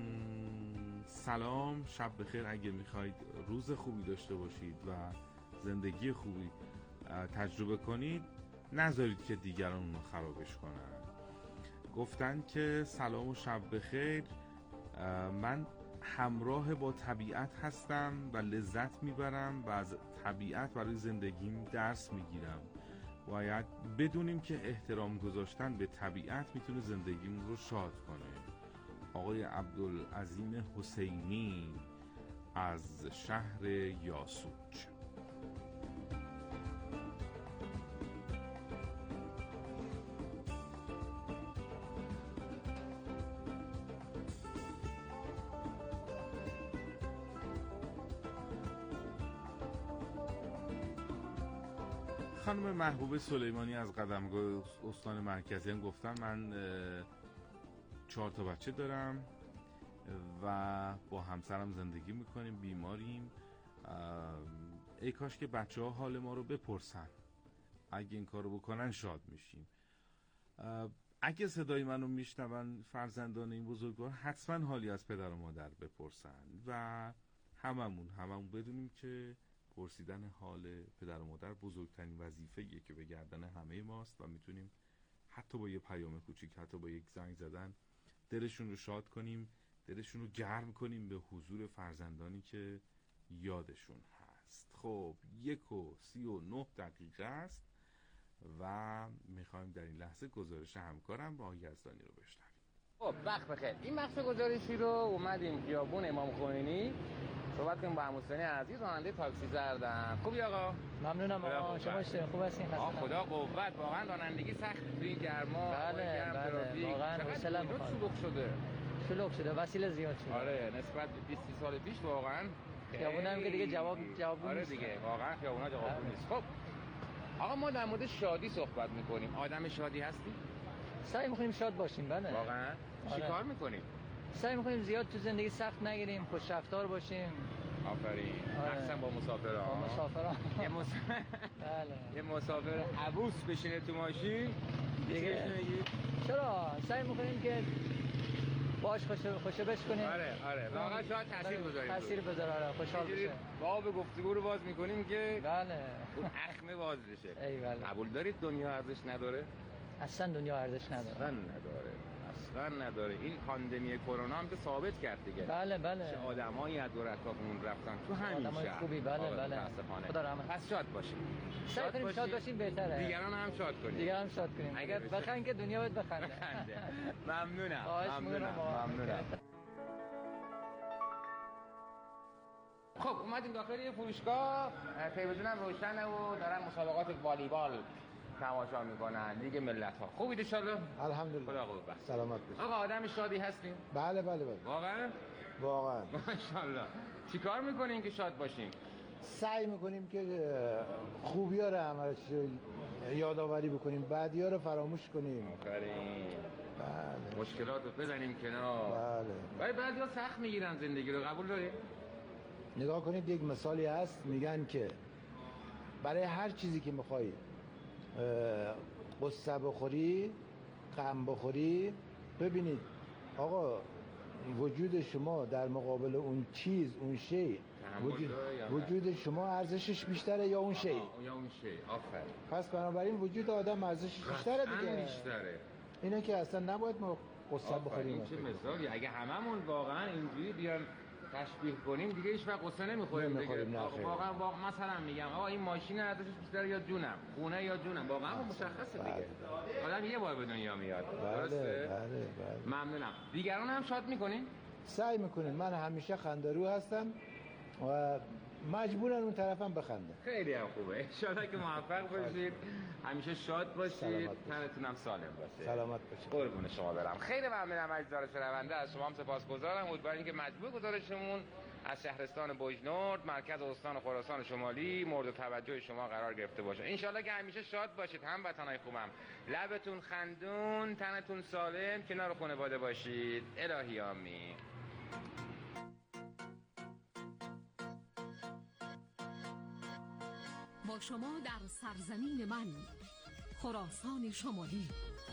Speaker 1: سلام، شب بخیر. اگه میخواید روز خوبی داشته باشید و زندگی خوبی تجربه کنید، نذارید که دیگران اونو خرابش کنن. گفتن که سلام و شب بخیر، من همراه با طبیعت هستم و لذت میبرم و از طبیعت برای زندگیم درس میگیرم. باید بدونیم که احترام گذاشتن به طبیعت میتونه زندگیمون رو شاد کنه. آقای عبدالعظیم حسینی از شهر یاسوج. خانم محبوب سلیمانی از قدمگاه استان مرکزی هم گفتن من 4 تا بچه دارم و با همسرم زندگی میکنیم، بیماریم. ای کاش که بچه ها حال ما رو بپرسن، اگه این کارو بکنن شاد میشیم. اگه صدای منو میشنون فرزندان این بزرگوار، حتما حالی از پدر و مادر بپرسن و هممون بدونیم که پرسیدن حال پدر و مادر بزرگترین وظیفه‌ایه که به گردن همه ماست و میتونیم حتی با یه پیام کوچیک، حتی با یک زنگ زدن دلشون رو شاد کنیم، دلشون رو گرم کنیم به حضور فرزندانی که یادشون هست. خب 1:39 است و میخوایم در این لحظه گزارش همکارم با آقای یزدانی رو بشنویم.
Speaker 2: خب وقت بخیر. این بخش گزارشی رو اومدیم خیابون امام خمینی صحبت کنیم با عموسانی عزیز، راننده تاکسی زردن. خوبی آقا؟
Speaker 17: ممنونم آقا. شما خوب هستین؟
Speaker 2: خدا قوت. واقعا رانندگی سخت توی این گرما.
Speaker 17: بله واقعا حوصله میخواد. شلوغ شده وسیله زیاد شده.
Speaker 2: آره نسبت به 20 سال پیش واقعا
Speaker 17: خیابون هم که دیگه جواب
Speaker 2: آره
Speaker 17: نیست.
Speaker 2: دیگه واقعا خیابونا جواب نیست. خب آقا ما در مورد شادی صحبت میکنیم. آدم شادی هستی؟
Speaker 17: سعی میکنیم شاد باشیم. بله
Speaker 2: واقعا. چی کار میکنیم؟
Speaker 17: سعی میکنیم زیاد تو زندگی سخت نگیریم، خوش رفتار باشیم.
Speaker 2: آفرین. مخصوصا با مسافرها.
Speaker 17: با مسافرها.
Speaker 2: بله. یه مسافر عبوس بشینه تو ماشین
Speaker 17: دیگه. چرا؟ سعی میکنیم که باش خوشو بش کنیم.
Speaker 2: آره واقعا شاید تاثیر
Speaker 17: بذاره. خوشحال بشه.
Speaker 2: باب گفتگو رو باز میکنیم که
Speaker 17: بله
Speaker 2: اون اخمه باز بشه.
Speaker 17: ای بله.
Speaker 2: قبول دارید دنیا ارزش نداره؟
Speaker 17: اصلا دنیا ارزش نداره.
Speaker 2: اصلا نداره. این پاندمی کرونا هم که ثابت کرد دیگه.
Speaker 17: بله
Speaker 2: چه آدمایی از دور اطرافمون رفتن تو همین
Speaker 17: آدمای خوبی. بله
Speaker 2: خدا رحمت. پس شاد باشیم.
Speaker 17: شاد باشیم بهتره.
Speaker 2: دیگران هم شاد کنیم.
Speaker 17: اگر بخند که دنیا باید بخنده.
Speaker 2: ممنونم. خب اومدیم داخل یه فروشگاه، تلویزیون هم روشنه و دارن مسابقات والیبال تماشا میکنن، لیگ ملت ها. خوبید ان شاء الله؟
Speaker 18: الحمدلله.
Speaker 2: خدا قوت.
Speaker 18: سلامت باشید.
Speaker 2: آقا آدم شادی هستین؟
Speaker 18: بله.
Speaker 2: واقعا؟ ماشاءالله. چیکار میکنین که شاد باشین؟
Speaker 18: سعی میکنیم که خوبی‌ها رو همش
Speaker 4: یادآوری بکنیم، بعدی‌ها رو فراموش کنیم.
Speaker 2: آفرین.
Speaker 4: بله.
Speaker 2: مشکلات رو بزنیم کنار.
Speaker 4: بله.
Speaker 2: بعضیا سخت میگیرن زندگی رو، قبول داری؟
Speaker 4: نگاه کنید یک مثالی هست، میگن که برای هر چیزی که میخوای قصه بخوری، غم بخوری، ببینید آقا وجود شما در مقابل اون چیز، اون شی، وجود شما ارزشش بیشتره یا اون شی؟
Speaker 2: یا اون شی. آفرین.
Speaker 4: پس بنابراین وجود آدم ارزشش بیشتره دیگه.
Speaker 2: بیشتره.
Speaker 4: اینه که اصلا نباید ما قصه بخوریم.
Speaker 2: این چه مثالی، اگه هممون واقعا اینجوری بیان تشبیه کنیم دیگه هیچ وقت قصه نمیخوریم دیگه. واقعا مثلا میگم آقا این ماشین ارزشش بیشتره یا جونم، خونه یا جونم، واقعا مشخصه دیگه. آدم یه بار به دنیا میاد. درسته؟
Speaker 4: بله.
Speaker 2: ممنونم. دیگران هم شاد میکنین؟
Speaker 4: سعی میکنین. من همیشه خنده‌رو هستم و مجبورن اون طرفم بخنده.
Speaker 2: خیلی هم خوبه. ان شاءالله که موفق باشید، همیشه شاد باشید، تنتون هم سالم باشه.
Speaker 4: سلامت باشید.
Speaker 2: قربون شما برم. خیلی ممنونم عزیزان شنونده، از شما هم سپاسگزارم. امیدوارم اینکه مجموع گزارشمون از شهرستان بوجنورد، مرکز استان خراسان شمالی مورد توجه شما قرار گرفته باشه. ان شاءالله که همیشه شاد باشید هموطنای خوبم. لبتون خندون، تنتون سالم، کنار خانواده باشید. الهی آمین.
Speaker 18: با شما در سرزمین من خراسان شمالی،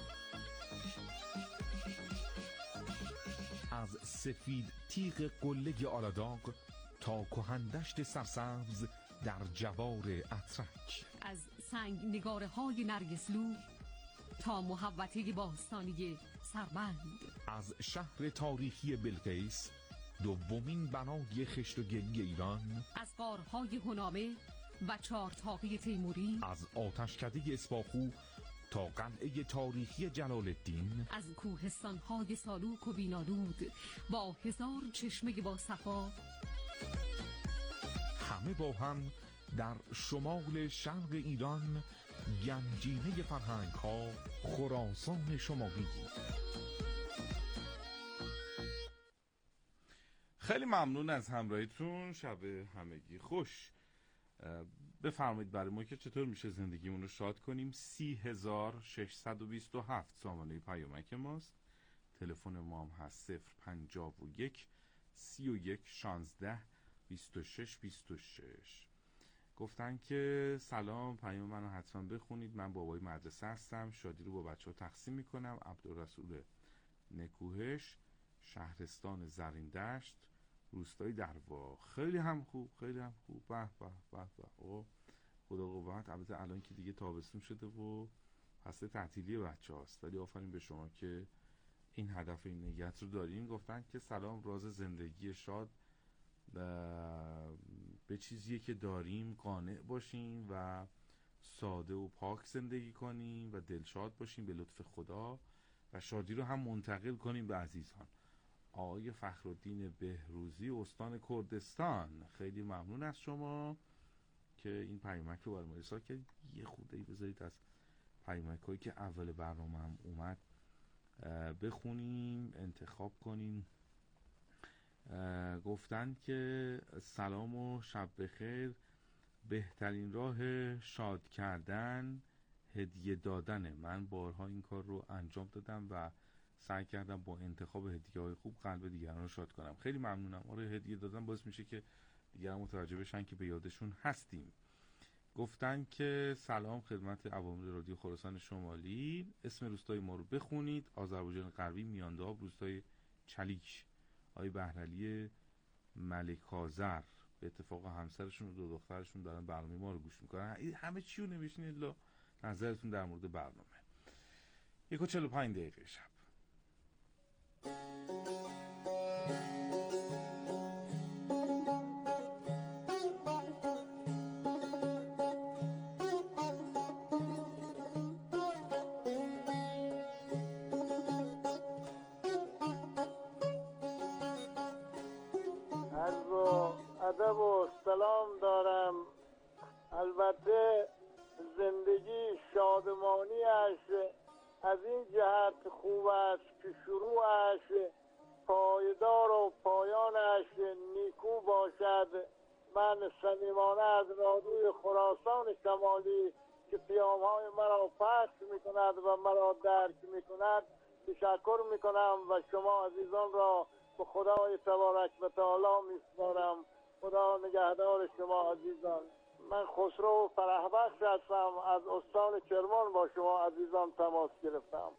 Speaker 1: از سفید تیغ قله آلاداغ تا کهندشت سرسبز در جوار اترک،
Speaker 18: از سنگ نگاره های نرگسلو تا محوطه باستانی سربند،
Speaker 1: از شهر تاریخی بلقیس، دومین بنای خشت و گلی ایران،
Speaker 18: از غارهای هنامه و چهارطاقی تیموری،
Speaker 1: از آتشکده اسپاخو تا قلعه تاریخی جلال الدین،
Speaker 18: از کوهستان‌های سالوک و بینالود با 1000 چشمه با صفا،
Speaker 1: همه با هم در شمال شرق ایران، گنجینه فرهنگ‌ها، خراسان شمالی. خیلی ممنون از همراهیتون. شب همگی خوش. بفرمایید برای ما که چطور میشه زندگیمون رو شاد کنیم. 30627 سامانه پیامک ماست. تلفن ما هم هست 051 31 16 26 26. گفتن که سلام، پیام منو حتما بخونید، من بابای مدرسه هستم، شادی رو با بچه ها تقسیم میکنم. عبدالرسول نکوهش، شهرستان زرین دشت، روستای دروا. خیلی هم خوب، خیلی هم خوب. به به به به. خدا قوت. البته الان که دیگه تابستون شده و فصل تعطیلی بچه هاست، ولی آفرین به شما که این هدف، این نیت رو داریم. گفتن که سلام، راز زندگی شاد به چیزیه که داریم قانع باشیم و ساده و پاک زندگی کنیم و دلشاد باشیم به لطف خدا و شادی رو هم منتقل کنیم به عزیزان. آقای فخرالدین بهروزی، استان کردستان، خیلی ممنون از شما که این پیامک رو برای ما ارسال کردید. یه خوده‌ای بذارید از پیامک‌هایی که اول برنامه هم اومد بخونیم، انتخاب کنیم. گفتن که سلام و شب بخیر، بهترین راه شاد کردن هدیه دادنه. من بارها این کار رو انجام دادم و سعی کردم با انتخاب هدیه‌های خوب قلب دیگران رو شاد کنم. خیلی ممنونم. آره، هدیه دادن باعث میشه که دیگران متوجه بشن که به یادشون هستیم. گفتن که سلام خدمت عوامل رادیو خراسان شمالی، اسم روستای ما رو بخونید. آذربایجان غربی، میانداب، روستای چلیک. آقای بهرعلی ملک آذر، به اتفاق همسرشون و 2 دخترشون دارن برنامه ما رو گوش میکنن. همه چی رو نوشتین الا نظرتون در مورد برنامه. 1:45 شب.
Speaker 19: ادب و سلام دارم. البته زندگی شادمانیش از این جهت خوب است که شروعش پایدار و پایانش نیکو باشد. من صمیمانه از رادیوی خراسان شمالی که پیام‌های مرا پخش می‌کند و مرا درک می‌کند تشکر می‌کنم و شما عزیزان را به خدای تبارک و تعالی می‌سپارم. خدا نگهدار شما عزیزان. من خسرو فرحبخش هستم، از استان کرمان با شما عزیزان تماس گرفتم.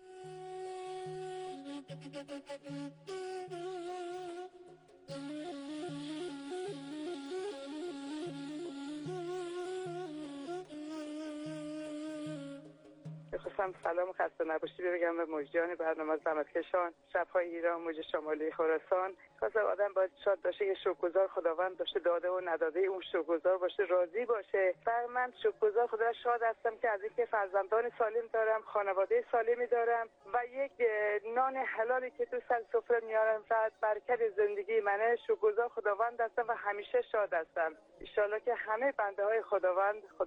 Speaker 20: میخواستم سلام خسته نباشی بگم به مجریان برنامه زحمتکشان شب‌های ایران موج شمالی خراسان. خواستم آدم باید شاد باشه، یه شکرگزار خداوند باشه، داده و نداده اون شکرگزار باشه، راضی باشه. و من شکرگزار خدا شاد هستم که از اینکه فرزندان سالم دارم، خانواده سالمی دارم و یک نان حلالی که تو سر سفره میارم و برکت زندگی منه. شکرگزار خداوند هستم و همیشه شاد هستم. ان شاءالله که همه بنده های خداوند